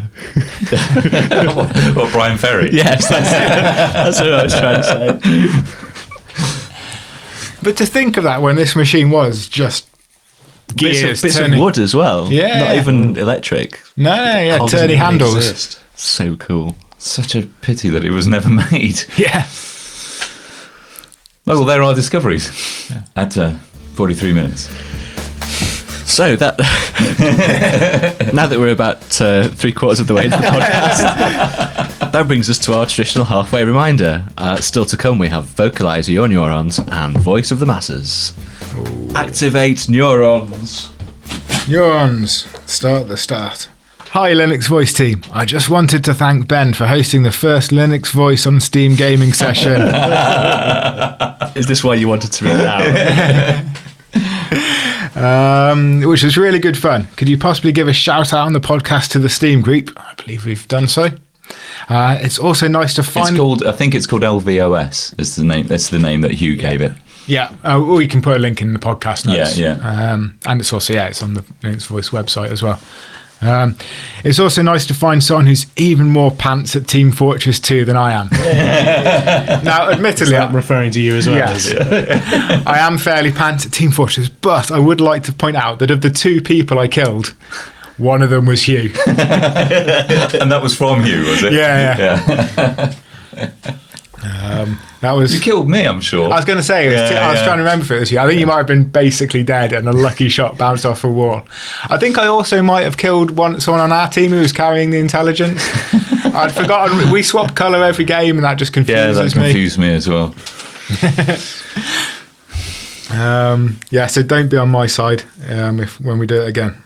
Or Brian Ferry. Yes, that's, that's what I was trying to say. But to think of that when this machine was just Bits, gears of, bits of turning. wood as well. Yeah. Not even electric. No, no, yeah, Cogs turny didn't handles. exist. So cool. Such a pity that it was never made. Yeah. Oh, well, there are discoveries at uh, forty-three minutes. So that now that we're about uh, three quarters of the way into the podcast, that brings us to our traditional halfway reminder. Uh, still to come, we have Vocalize Your Neurons and Voice of the Masses. Activate neurons. Neurons, start the start. Hi Linux Voice team. I just wanted to thank Ben for hosting the first Linux Voice on Steam gaming session. Is this why you wanted to read it out? um, which was really good fun. Could you possibly give a shout out on the podcast to the Steam group? I believe we've done so. Uh, it's also nice to It's find. called, I think it's called L V O S. Is the name? That's the name that Hugh gave it. Yeah, uh, we can put a link in the podcast notes. Yeah, yeah. Um, and it's also, yeah, it's on the Linux Voice website as well. Um, it's also nice to find someone who's even more pants at Team Fortress two than I am. Now, Is admittedly, that referring to you as well? yes, I am fairly pants at Team Fortress, but I would like to point out that of the two people I killed, one of them was Hugh. And that was from Hugh, was it? Yeah, yeah. yeah. Um, that was. You killed me, I'm sure. I was going to say, it was Yeah, t- I was yeah. trying to remember if it was you. I think you might have been basically dead and a lucky shot bounced off a wall. I think I also might have killed one someone on our team who was carrying the intelligence. I'd forgotten. We swap colour every game and that just yeah, confuses that me. confused me as well. Um, yeah, so don't be on my side um, if when we do it again.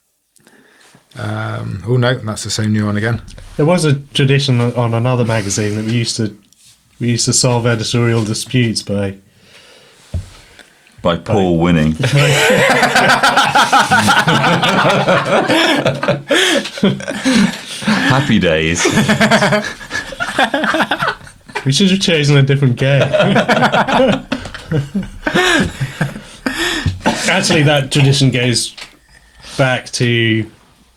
Um, oh no, that's the same new one again. There was a tradition on another magazine that we used to we used to solve editorial disputes by By Paul winning. Happy days. We should have chosen a different game. Actually, that tradition goes back to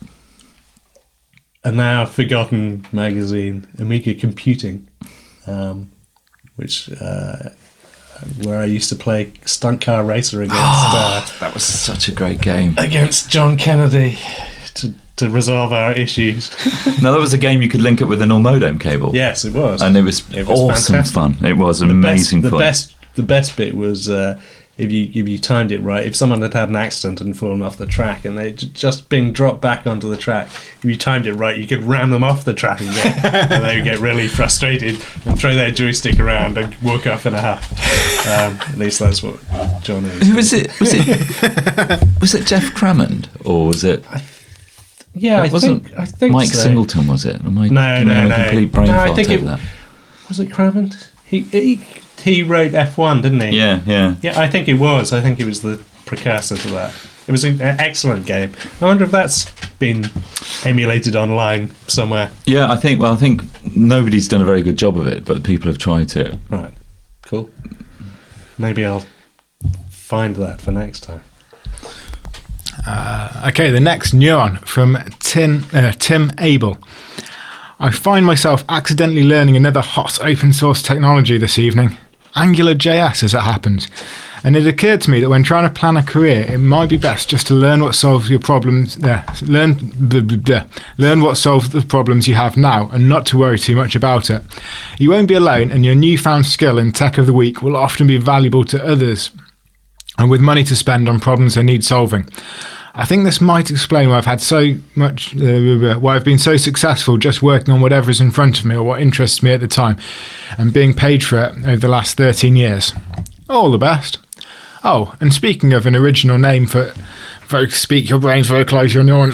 a now forgotten magazine, Amiga Computing, um, which uh, where I used to play Stunt Car Racer against uh, That was such a great game. against John Kennedy to to resolve our issues. No, that was a game you could link up with an all modem cable. Yes, it was, And it was, It was awesome fantastic. fun. It was The best, amazing the fun. best, the best bit was uh, if you if you timed it right. If someone had had an accident and fallen off the track, and they'd just been dropped back onto the track, if you timed it right, you could ram them off the track again, and they would get really frustrated and throw their joystick around and walk off in a huff. Um, at least that's what John is. Who was it? Was it was it Jeff Crammond or was it? Yeah, I It wasn't think I think Mike so. Singleton, was it? Am I No, am I no, having no. a complete brain No, I fart think over it- that? Was it Crammond? He he he wrote F one, didn't he? Yeah, yeah. Yeah, I think it was. I think it was the precursor to that. It was an excellent game. I wonder if that's been emulated online somewhere. Yeah, I think. Well, I think nobody's done a very good job of it, but people have tried to. Right. Cool. Maybe I'll find that for next time. Okay, the next neuron from Tim, uh, Tim Abel. I find myself accidentally learning another hot open source technology this evening, AngularJS as it happens. And it occurred to me that when trying to plan a career, it might be best just to learn what solves your problems. Uh, learn, blah, blah, blah, learn what solves the problems you have now, and not to worry too much about it. You won't be alone, and your newfound skill in Tech of the Week will often be valuable to others, and with money to spend on problems that need solving. I think this might explain why I've had so much, uh, why I've been so successful just working on whatever is in front of me or what interests me at the time, and being paid for it over the last thirteen years. All the best. Oh, and speaking of an original name for folks, speak your brains very close your neurons.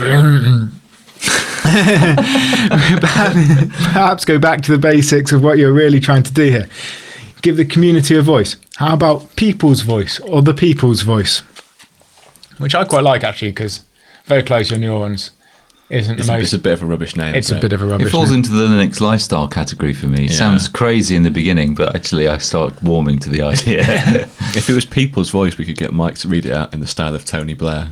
Perhaps go back to the basics of what you're really trying to do here. Give the community a voice. How about people's voice or the people's voice? Which I quite like actually, because very close your neurons isn't It's, the a, most. it's a bit of a rubbish name. It's isn't a bit of a rubbish. It falls name. into the Linux lifestyle category for me. It Yeah. sounds crazy in the beginning, but actually I start warming to the idea. If it was people's voice, we could get Mike to read it out in the style of Tony Blair.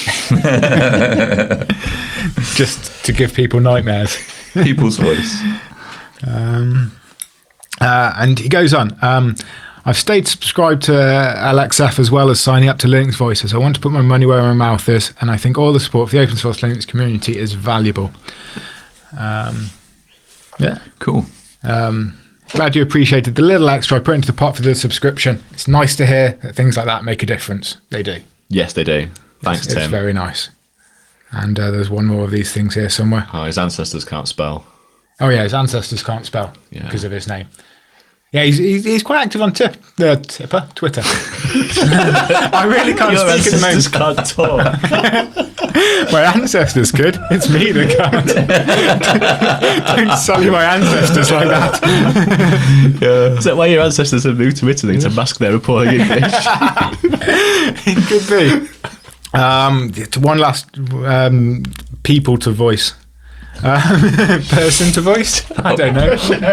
Just to give people nightmares. People's voice. Um, uh, and he goes on. Um, I've stayed subscribed to uh, L X F as well as signing up to Linux Voices. I want to put my money where my mouth is, and I think all the support for the open source Linux community is valuable. Um, yeah, Cool. um, glad you appreciated the little extra I put into the pot for the subscription. It's nice to hear that things like that make a difference. They do. Yes, they do. Thanks, It's, Tim. it's very nice. And uh, there's one more of these things here somewhere. Oh, his ancestors can't spell. Oh yeah, his ancestors can't spell Yeah. because of his name. Yeah, he's, he's, he's quite active on tip, uh, Tipper, Twitter. I really can't speak at the moment. can't talk. My ancestors could. It's me that can't. Don't sully my ancestors like that. Is that why your ancestors have moved to Italy to mask their appalling English? It could be. Um, it's one last um, people to voice. Um, person to voice? I don't know.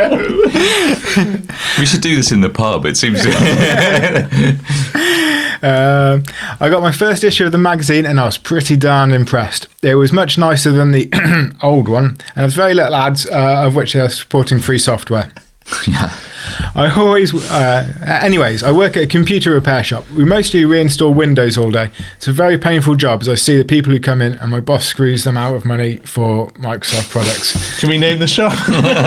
We should do this in the pub. It seems. Um, I got my first issue of the magazine and I was pretty darn impressed. It was much nicer than the old one, and there's very little ads, uh, of which they are supporting free software. Yeah. I always, uh, anyways, I work at a computer repair shop. We mostly reinstall Windows all day. It's a very painful job as I see the people who come in and my boss screws them out of money for Microsoft products. Can we name the shop?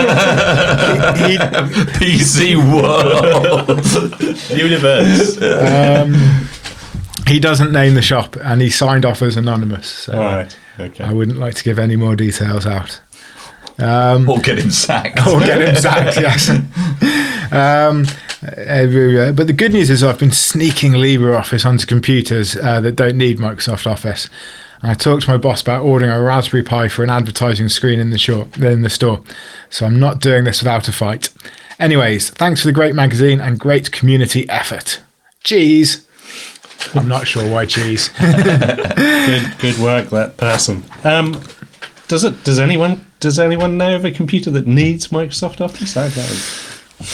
He, P C World. Universe. um, he doesn't name the shop and he signed off as anonymous. So All right. Okay. I wouldn't like to give any more details out. Um, Or get him sacked. or get him sacked, yes. Um, everywhere. But the good news is I've been sneaking LibreOffice onto computers uh, that don't need Microsoft Office. And I talked to my boss about ordering a Raspberry Pi for an advertising screen in the, shop, in the store. So I'm not doing this without a fight. Anyways, thanks for the great magazine and great community effort. Cheese. I'm not sure why cheese. good, good work, that person. Um, does it? Does anyone? Does anyone know of a computer that needs Microsoft Office? I don't.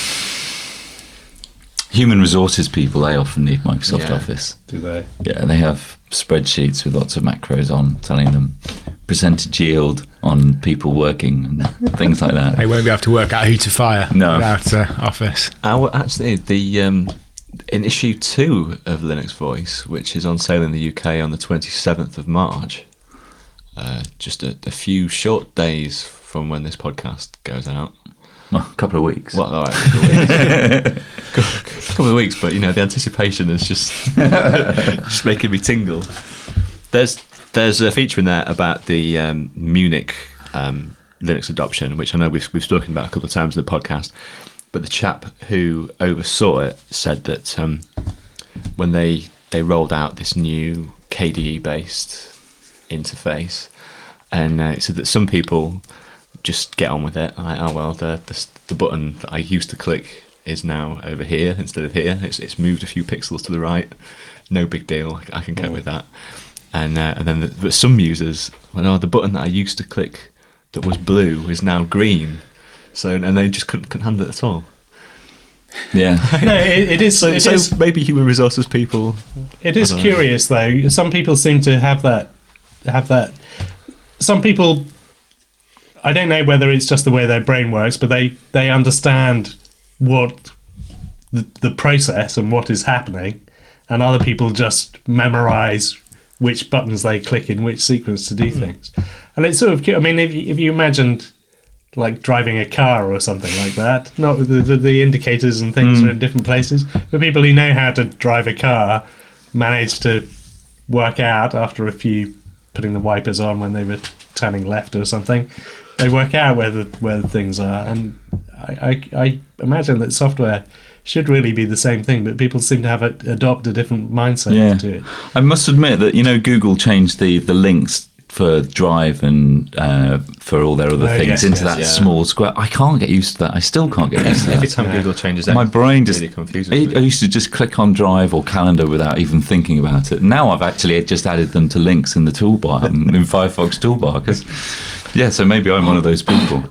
Human resources people, they often need Microsoft Yeah. Office. Do they? Yeah, they have spreadsheets with lots of macros on, telling them percentage yield on people working and things like that. They won't be able to work out who to fire No. without uh, Office. Our actually the um, in issue two of Linux Voice, which is on sale in the U K on the twenty-seventh of March, uh, just a, a few short days from when this podcast goes out. Well, a couple of weeks. Well, all right, a couple of weeks. a couple of weeks, but you know the anticipation is just just making me tingle. There's there's a feature in there about the um, Munich um, Linux adoption, which I know we've we've spoken about a couple of times in the podcast. But the chap who oversaw it said that um, when they they rolled out this new K D E based interface, and uh, it said that some people just get on with it. Like, oh well, the, the the button that I used to click is now over here instead of here. It's it's moved a few pixels to the right. No big deal. I can cope with that. And uh, and then the, but some users, well, no, the button that I used to click that was blue is now green. So and they just couldn't, couldn't handle it at all. Yeah. No, it, it is. So, it so is. maybe human resources people. It is I don't know. curious, though. Some people seem to have that. Have that. Some people. I don't know whether it's just the way their brain works, but they they understand what the, the process and what is happening, and other people just memorize which buttons they click in which sequence to do things. And it's sort of. I mean, if you, if you imagined like driving a car or something like that, not the the, the indicators and things are in different places, but people who know how to drive a car manage to work out after a few putting the wipers on when they were turning left or something. They work out where the where the things are, and I, I, I imagine that software should really be the same thing, but people seem to have a, adopt a different mindset Yeah. to it. I must admit that, you know, Google changed the, the links for Drive and uh, for all their other Oh, things yes, into yes, that yeah. small square. I can't get used to that. I still can't get used to Every that. time Google changes that, My brain just really confuses I, me. I used to just click on Drive or Calendar without even thinking about it. Now I've actually just added them to links in the toolbar in, in Firefox toolbar because, yeah. So maybe I'm one of those people.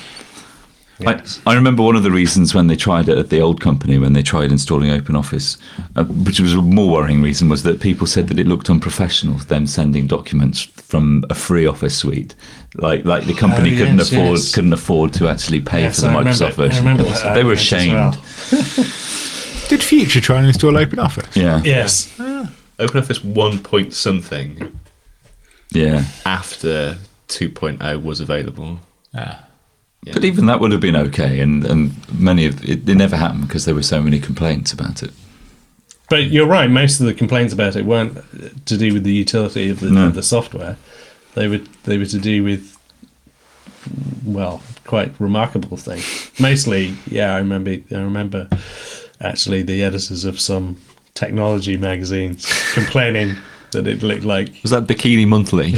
Yes. I, I remember one of the reasons when they tried it at the old company, when they tried installing OpenOffice, uh, which was a more worrying reason, was that people said that it looked unprofessional, them sending documents from a free Office suite. Like, like the company Oh, couldn't yes, afford yes. couldn't afford to actually pay Yes, for the I remember- Microsoft I version. remember that They were argument as ashamed. well. Did Future try and install OpenOffice? Yeah, Yes. OpenOffice one point something yeah. after two point oh was available. Ah. Yeah. But even that would have been okay, and, and many of it, it never happened because there were so many complaints about it. But you're right, most of the complaints about it weren't to do with the utility of the, No. of the software. They were they were to do with, well, quite remarkable things. Mostly, yeah, I remember I remember actually the editors of some technology magazines complaining that it looked like Was that Bikini Monthly?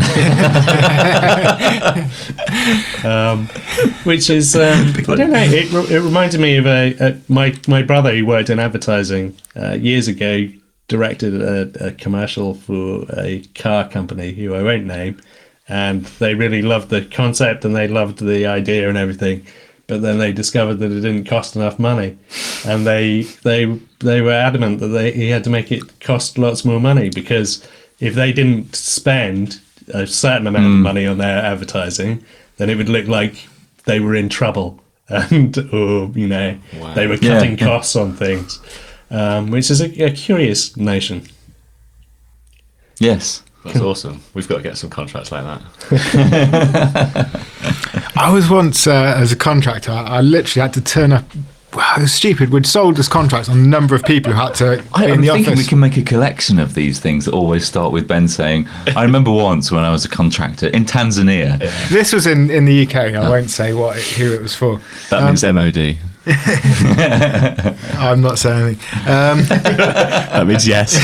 um, which is um, I don't know. It, re- it reminded me of a, a my my brother who worked in advertising uh, years ago. Directed a, a commercial for a car company who I won't name, and they really loved the concept and they loved the idea and everything. But then they discovered that it didn't cost enough money, and they they they were adamant that they he had to make it cost lots more money, because if they didn't spend a certain amount of money on their advertising, then it would look like they were in trouble, and or you know Wow. they were Yeah, cutting yeah. costs on things, um, which is a, a curious notion. Yes. That's awesome. We've got to get some contracts like that. I was once, uh, as a contractor, I, I literally had to turn up. Wow, it was stupid. We'd sold us contracts on a number of people who had to I, be in I'm the thinking office. we can make a collection of these things that always start with Ben saying, I remember once when I was a contractor in Tanzania. This was in, in the U K. I won't say what it, who it was for. That means M O D. I'm not saying anything. Um, That means yes.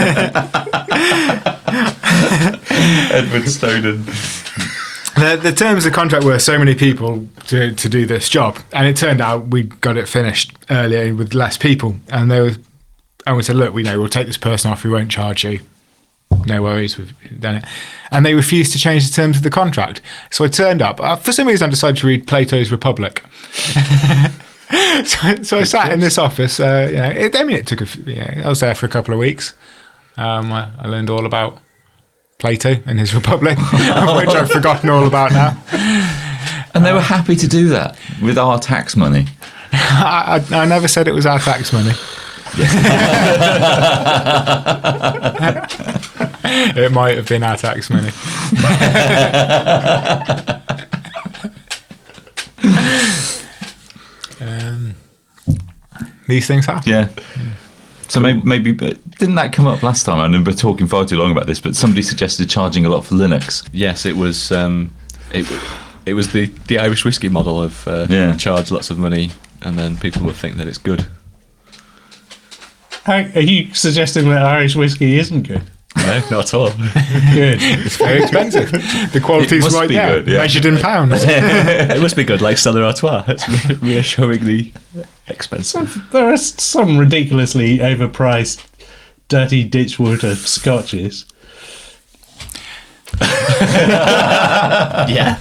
Edward Snowden. the, the terms of the contract were so many people to, to do this job, and it turned out we got it finished earlier with less people, and they were, and we said, look, we know we'll take this person off, we won't charge you. No worries, we've done it. And they refused to change the terms of the contract. So I turned up. Uh, for some reason, I decided to read Plato's Republic. so, so I sat in this office. Uh, you know, it, I mean, it took a. few- Yeah, I was there for a couple of weeks. Um, I, I learned all about Plato and his Republic, which I've forgotten all about now. And they were happy to do that with our tax money. I, I, I never said it was our tax money. It might have been our tax money. um, these things happen. Yeah. So maybe, maybe, but didn't that come up last time? I remember talking far too long about this, but somebody suggested charging a lot for Linux. Yes, it was. Um, it it was the, the Irish whiskey model of uh, Yeah. charge lots of money, and then people would think that it's good. How, are you suggesting that Irish whiskey isn't good? No, not at all. Good. It's very expensive. The quality's must right be there, good, yeah. measured in pounds. It must be good, like Stella Artois. It's re- reassuringly expensive. There are some ridiculously overpriced, dirty ditch water scotches. Yeah.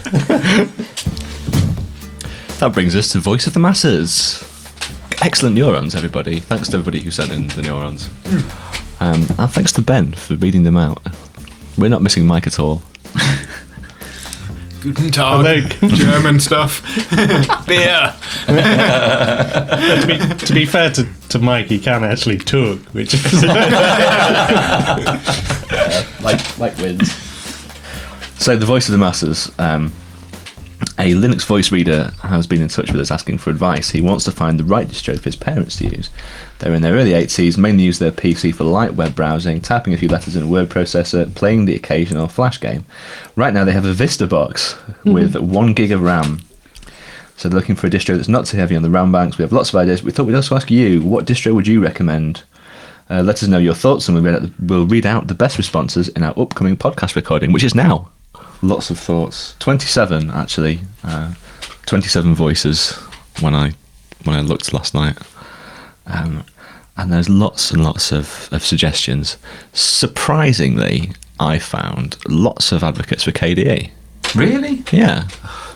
That brings us to Voice of the Masses. Excellent neurons, everybody. Thanks to everybody who sent in the neurons. Um, and thanks to Ben for reading them out. We're not missing Mike at all. Guten Tag, Although- German stuff. Beer. to, be, to be fair to, to Mike, he can actually talk, which is like like wins. So the Voice of the Masses. Um, a Linux voice reader has been in touch with us asking for advice. He wants to find the right distro for his parents to use. They're in their early eighties, mainly use their P C for light web browsing, typing a few letters in a word processor, playing the occasional Flash game. Right now they have a Vista box with one gig of RAM. So they're looking for a distro that's not too heavy on the RAM banks. We have lots of ideas. We thought we'd also ask you, what distro would you recommend? Uh, let us know your thoughts, and we'll read, out the, we'll read out the best responses in our upcoming podcast recording, which is now. Lots of thoughts. twenty-seven, actually. Uh, twenty-seven voices when I when I looked last night. Um, and there's lots and lots of, of suggestions. Surprisingly, I found lots of advocates for K D E. Really? Yeah.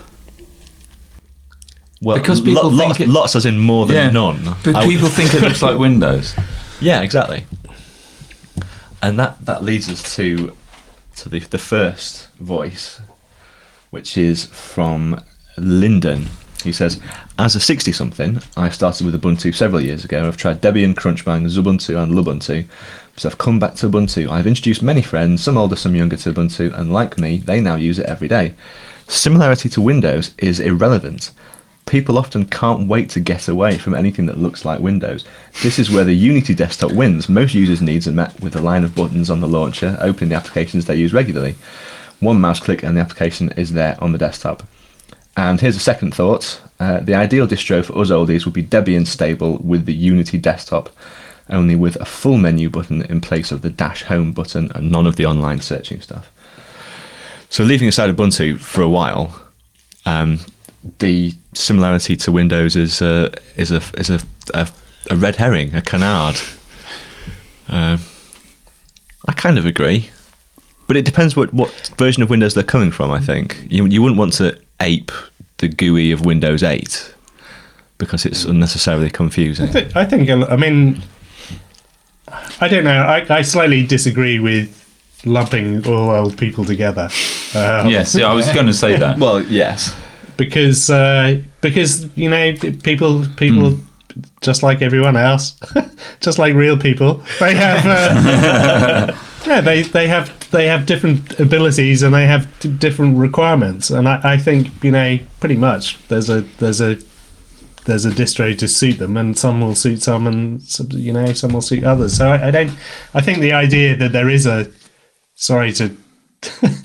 Well, Because people lo- think lots, it- lots as in more than none. But I- people think it looks like Windows. Yeah, exactly. And that, that leads us to to the the first voice, which is from Lyndon. He says, as a sixty-something, I started with Ubuntu several years ago. I've tried Debian, Crunchbang, Xubuntu and Lubuntu. So I've come back to Ubuntu. I've introduced many friends, some older, some younger, to Ubuntu, and like me, they now use it every day. Similarity to Windows is irrelevant. People often can't wait to get away from anything that looks like Windows. This is where the Unity desktop wins. Most users' needs are met with a line of buttons on the launcher, opening the applications they use regularly. One mouse click and the application is there on the desktop. And here's a second thought. Uh, the ideal distro for us oldies would be Debian stable with the Unity desktop, only with a full menu button in place of the dash home button and none of the online searching stuff. So leaving aside Ubuntu for a while, um, the similarity to Windows is a is a is a a, a red herring, a canard. Uh, I kind of agree, but it depends what, what version of Windows they're coming from. I think you you wouldn't want to ape the G U I of Windows eight because it's unnecessarily confusing. I think, I think, I mean, I don't know. I, I slightly disagree with lumping all old people together. Um, Yes, yeah, I was going to say that. Well, yes. because uh, because you know people people just like everyone else, just like real people, they have uh, yeah they they have they have different abilities and they have d- different requirements, and I, I think you know pretty much there's a there's a there's a distro to suit them, and some will suit some, and some, you know some will suit others. So I, I don't I think the idea that there is a sorry to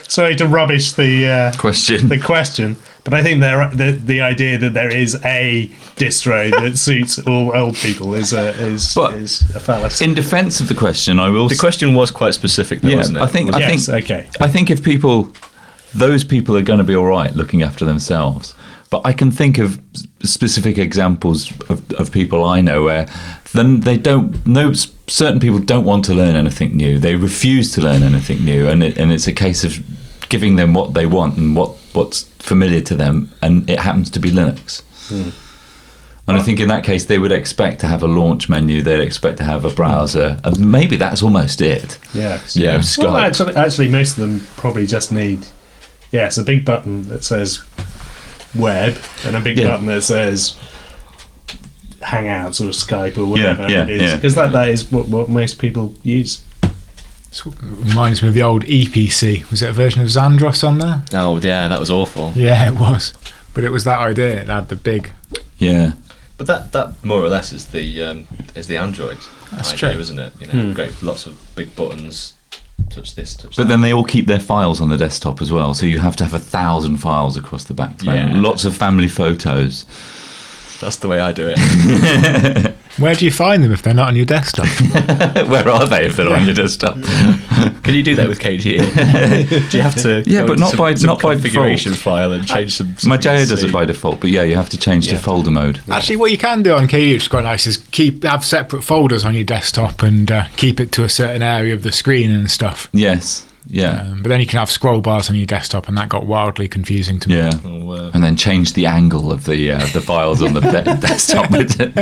sorry to rubbish the uh, Question. the question, but I think there the the idea that there is a distro that suits all old people is a is, But is a fallacy. In defence of the question, I will. The question was quite specific, though, yeah, wasn't it? I think. I Yes, think. okay. I think if people, those people are going to be all right looking after themselves. But I can think of s- specific examples of, of people I know where then they don't. No, s- certain people don't want to learn anything new. They refuse to learn anything new, and it, and it's a case of giving them what they want and what, what's familiar to them, and it happens to be Linux. And I think in that case they would expect to have a launch menu. They'd expect to have a browser, and maybe that's almost it. Yeah, You know, Yeah. Skype. Well, actually, actually, most of them probably just need yeah, it's a big button that says web and a big Yeah. button that says Hangouts or Skype or whatever yeah, it is, yeah. because that that is what, what most people use. Sort of reminds me of the old E P C. Was it a version of Xandros on there? Oh, yeah, that was awful. Yeah, it was. But it was that idea. It had the big. Yeah. But that, that more or less is the um, is the Android That's idea, true. isn't it? You know, great, lots of big buttons. Touch this, touch But that. then they all keep their files on the desktop as well, so you have to have a thousand files across the background. Yeah. Lots of family photos. That's the way I do it. Where do you find them if they're not on your desktop? Where are they if they're on your desktop? Can you do that with K G E? Do you have to? Yeah, go but into not some, by- some not by configuration default. file and change some. My J O some does it C. by default, but yeah, you have to change Yeah. to folder mode. Actually, what you can do on K D E, which is quite nice, is keep have separate folders on your desktop and uh, keep it to a certain area of the screen and stuff. Yes. Yeah. Um, but then you can have scroll bars on your desktop, and that got wildly confusing to me. Yeah. Oh, uh, And then change the angle of the uh, the files on the de- desktop with it.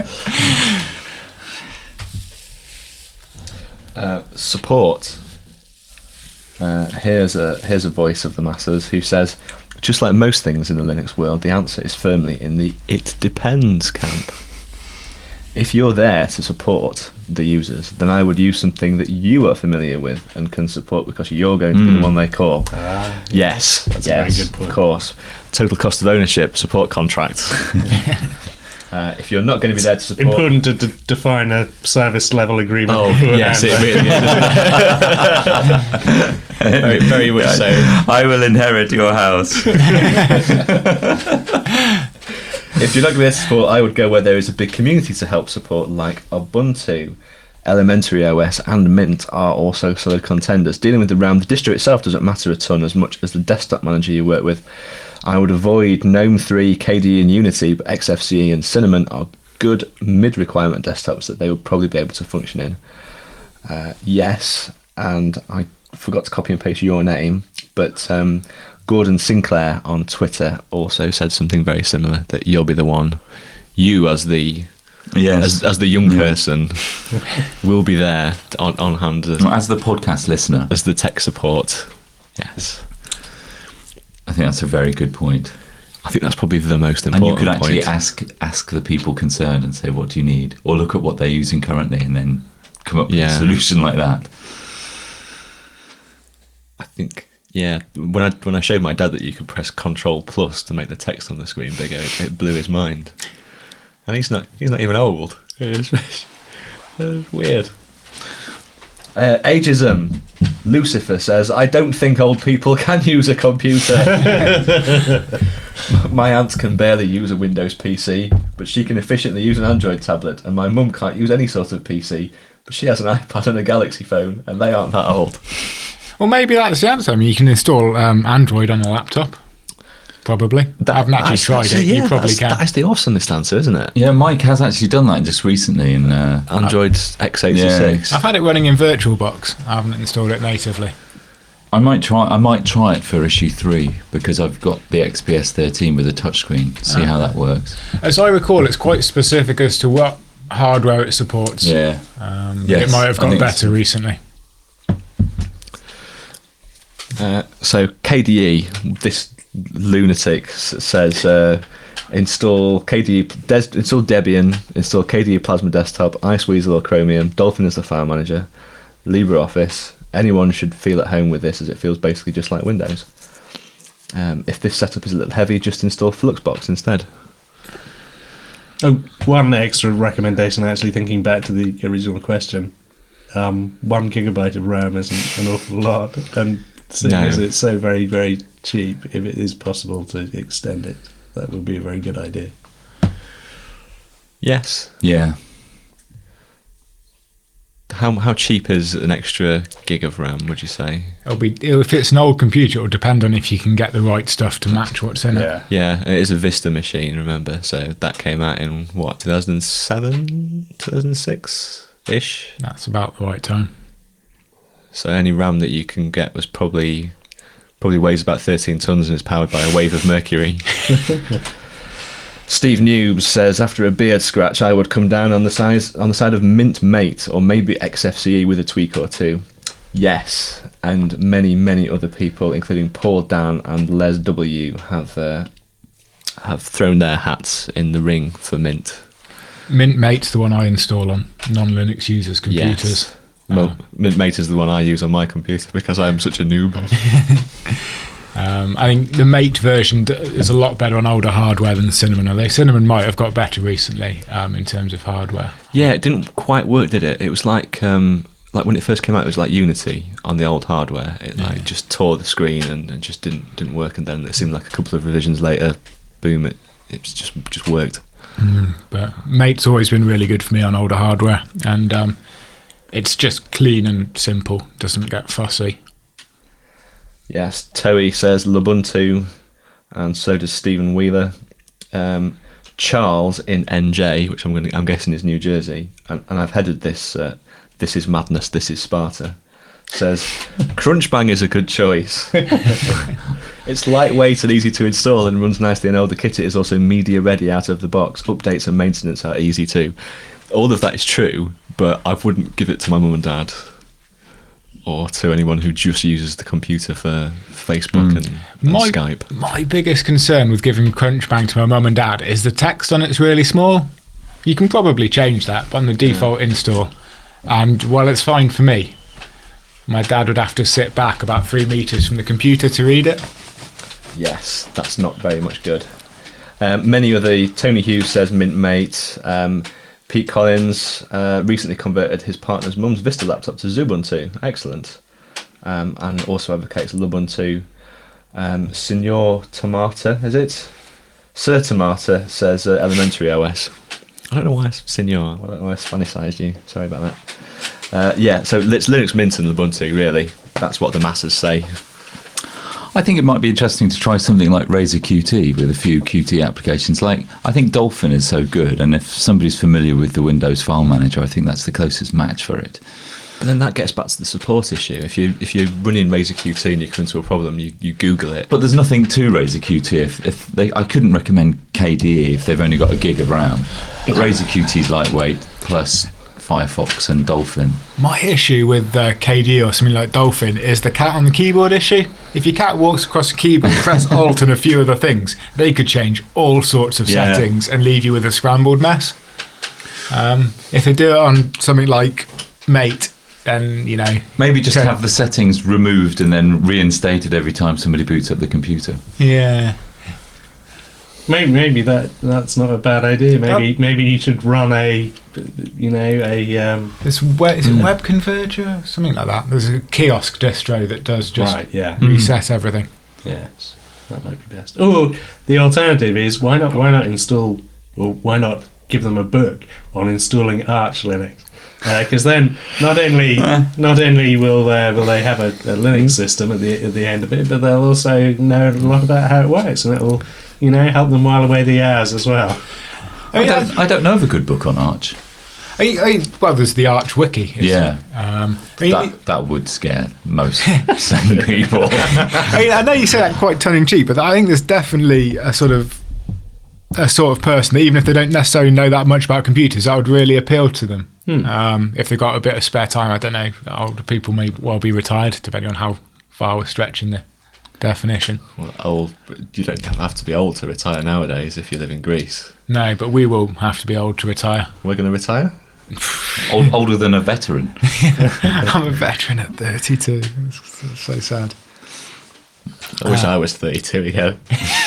uh, support. Uh, here's a here's a voice of the masses who says, just like most things in the Linux world, the answer is firmly in the "it depends" camp. If you're there to support the users, then I would use something that you are familiar with and can support, because you're going to be the one they call. Ah, Yes, That's a very yes, good point. of course. Total cost of ownership, support contract. uh, if you're not going to be there to support, important to d- define a service level agreement. oh yes, it really is. very, very much so. I will inherit your house. If you're not going to be there to support, I would go where there is a big community to help support, like Ubuntu. Elementary O S and Mint are also solid contenders. Dealing with the RAM, the distro itself doesn't matter a ton as much as the desktop manager you work with. I would avoid GNOME three, K D E and Unity, but X F C E and Cinnamon are good mid-requirement desktops that they would probably be able to function in. Uh, yes, and I forgot to copy and paste your name, but um, Gordon Sinclair on Twitter also said something very similar, that you'll be the one, you as the Yes. as, as the young Yeah. person will be there on, on hand as, As the podcast listener, as the tech support. Yes, I think that's a very good point. I think that's probably the most And important you could actually point. ask ask the people concerned and say, "What do you need?" Or look at what they're using currently, and then come up with Yeah. a solution like that. I think, yeah, when I when I showed my dad that you could press Control Plus to make the text on the screen bigger, it, it blew his mind. And he's not he's not even old. It's, it's weird. Uh, ageism. Lucifer says, I don't think old people can use a computer. My aunt can barely use a Windows P C, but she can efficiently use an Android tablet, and my mum can't use any sort of P C, but she has an iPad and a Galaxy phone, and they aren't that old. Well, maybe that's the answer. I mean, you can install um, Android on a laptop. Probably. I haven't actually tried it. You probably that's, can. That is the awesomest answer, isn't it? Yeah, Mike has actually done that just recently. In uh, Android x eighty-six. I've had it running in VirtualBox. I haven't installed it natively. I might try. I might try it for issue three because I've got the X P S thirteen with a touchscreen. See how that works. As I recall, it's quite specific as to what hardware it supports. Yeah. Um, Yes, it might have I got think better so. recently. Uh, so K D E, this lunatic s- says uh, install K D E, des- install Debian, install K D E Plasma Desktop, Iceweasel or Chromium, Dolphin as the file manager, LibreOffice. Anyone should feel at home with this, as it feels basically just like Windows. Um, if this setup is a little heavy, just install Fluxbox instead. Oh, one extra recommendation, actually, thinking back to the original question. Um, one gigabyte of RAM isn't an awful lot, and Seeing No. as it's so very, very cheap, if it is possible to extend it, that would be a very good idea. Yes. Yeah. How how cheap is an extra gig of RAM, would you say? It'll be if it's an old computer, it'll depend on if you can get the right stuff to match what's in it. Yeah. Yeah, it is a Vista machine, remember? So that came out in, what, two thousand seven, two thousand six-ish? That's about the right time. So any RAM that you can get was probably probably weighs about thirteen tons and is powered by a wave of mercury. Steve Noobs says, after a beard scratch, I would come down on the size on the side of Mint Mate or maybe X F C E with a tweak or two. Yes, and many many other people, including Paul Dan and Les W, have uh, have thrown their hats in the ring for Mint. Mint Mate's the one I install on non-Linux users' computers. Yes. Well, Mint Mate is the one I use on my computer because I'm such a noob. Um, I think the Mate version d- is a lot better on older hardware than the Cinnamon, although Cinnamon might have got better recently um, in terms of hardware. Yeah, it didn't quite work, did it? It was like um, like when it first came out, it was like Unity on the old hardware. It like just tore the screen and, and just didn't didn't work. And then it seemed like a couple of revisions later, boom, it it's just just worked. But Mate's always been really good for me on older hardware, and um, it's just clean and simple, doesn't get fussy. Yes, Toei says Lubuntu, and so does Stephen Wheeler. Um, Charles in N J, which I'm going to, I'm guessing is New Jersey, and, and I've headed this. Uh, this is madness. This is Sparta. Says Crunchbang is a good choice. It's lightweight and easy to install and runs nicely on older kit. It is also media ready out of the box. Updates and maintenance are easy too. All of that is true, but I wouldn't give it to my mum and dad or to anyone who just uses the computer for Facebook and, and My, Skype. my biggest concern with giving Crunchbang to my mum and dad is the text on it's really small. You can probably change that on the default install, and well, it's fine for me. My dad would have to sit back about three meters from the computer to read it. Yes, that's not very much good. Um, many other, Tony Hughes says Mint Mate. Um, Pete Collins uh, recently converted his partner's mum's Vista laptop to Xubuntu. Excellent. Um, and also advocates Lubuntu. Um, Senor Tomata, is it? Sir Tomata says uh, Elementary O S. I don't know why it's Senor. I don't know why I Spanishised you. Sorry about that. Uh, yeah, so it's Linux Mint and Lubuntu, really. That's what the masses say. I think it might be interesting to try something like Razer Q T with a few Q T applications. Like, I think Dolphin is so good, and if somebody's familiar with the Windows File Manager, I think that's the closest match for it. But then that gets back to the support issue. If you if you're running Razer Q T and you come into a problem, you, you Google it. But there's nothing to Razer Q T. If, if they, I couldn't recommend K D E if they've only got a gig of RAM. But Razer Q T is lightweight, plus Firefox and Dolphin. My issue with uh, K D or something like Dolphin is the cat on the keyboard issue. If your cat walks across the keyboard, press Alt and a few other things, they could change all sorts of Yeah. settings and leave you with a scrambled mess. Um, if they do it on something like Mate, then, you know... Maybe just Okay. have the settings removed and then reinstated every time somebody boots up the computer. Yeah. Maybe maybe that that's not a bad idea. Maybe maybe you should run a, you know, a um, This we- is it Web Converger? Something like that. There's a kiosk distro that does just right. Yeah. reset everything. Yes, that might be best. Oh, the alternative is why not? Why not install? Or why not give them a book on installing Arch Linux? Because then, not only not only will uh, will they have a, a Linux system at the at the end of it, but they'll also know a lot about how it works, and it will, you know, help them while away the hours as well. Oh, I, yeah. don't, I don't know of a good book on Arch. I, I, well, there's the Arch Wiki. isn't Yeah. it? Um, I, mean, That, that would scare most sane people. I, mean, I know you say that quite tongue in cheek, but I think there's definitely a sort of a sort of person that even if they don't necessarily know that much about computers, that would really appeal to them. Um, if they've got a bit of spare time, I don't know. Older people may well be retired, depending on how far we're stretching the definition. Well, old, you don't have to be old to retire nowadays if you live in Greece. No, but we will have to be old to retire. We're going to retire? Old, older than a veteran. I'm a veteran at thirty-two. It's so sad. I wish I was thirty-two again.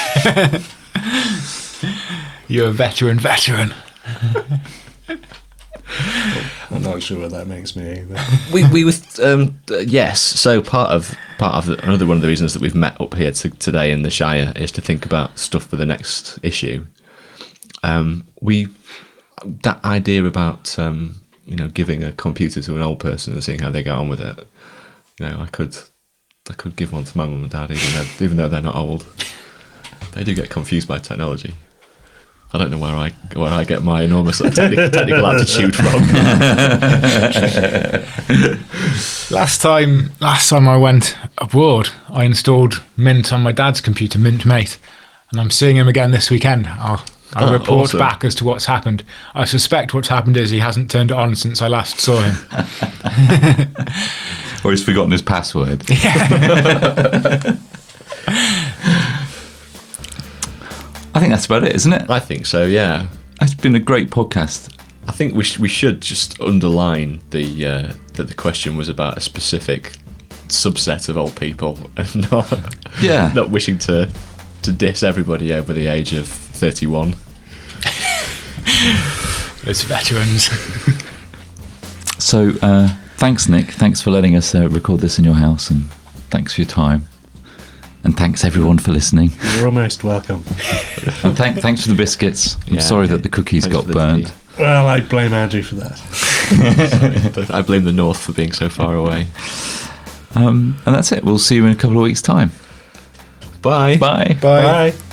You're a veteran veteran. I'm not sure what that makes me either. we we with um uh, yes. So part of part of the, another one of the reasons that we've met up here to, today in the Shire is to think about stuff for the next issue. Um, we that idea about um, you know giving a computer to an old person and seeing how they get on with it. You know, I could I could give one to my mum and dad, even though even though they're not old. They do get confused by technology. I don't know where I where I get my enormous technical, technical aptitude from. Last time, last time I went abroad, I installed Mint on my dad's computer, Mint Mate, and I'm seeing him again this weekend. I'll, I'll Oh, report awesome. back as to what's happened. I suspect what's happened is he hasn't turned it on since I last saw him. Or he's forgotten his password. I think that's about it, isn't it? I think so. Yeah. It's been a great podcast. I think we sh- we should just underline the uh, that the question was about a specific subset of old people, and not Yeah. not wishing to to diss everybody over the age of thirty-one. Those veterans. So, uh, thanks, Nick. Thanks for letting us uh, record this in your house, and thanks for your time. And thanks everyone for listening. You're almost welcome. And thank, thanks for the biscuits. I'm Yeah, sorry okay. that the cookies Thanks got for the burned. tea. Well, I blame Andrew for that. I blame the North for being so far away. Um, and that's it. We'll see you in a couple of weeks' time. Bye. Bye. Bye. Bye.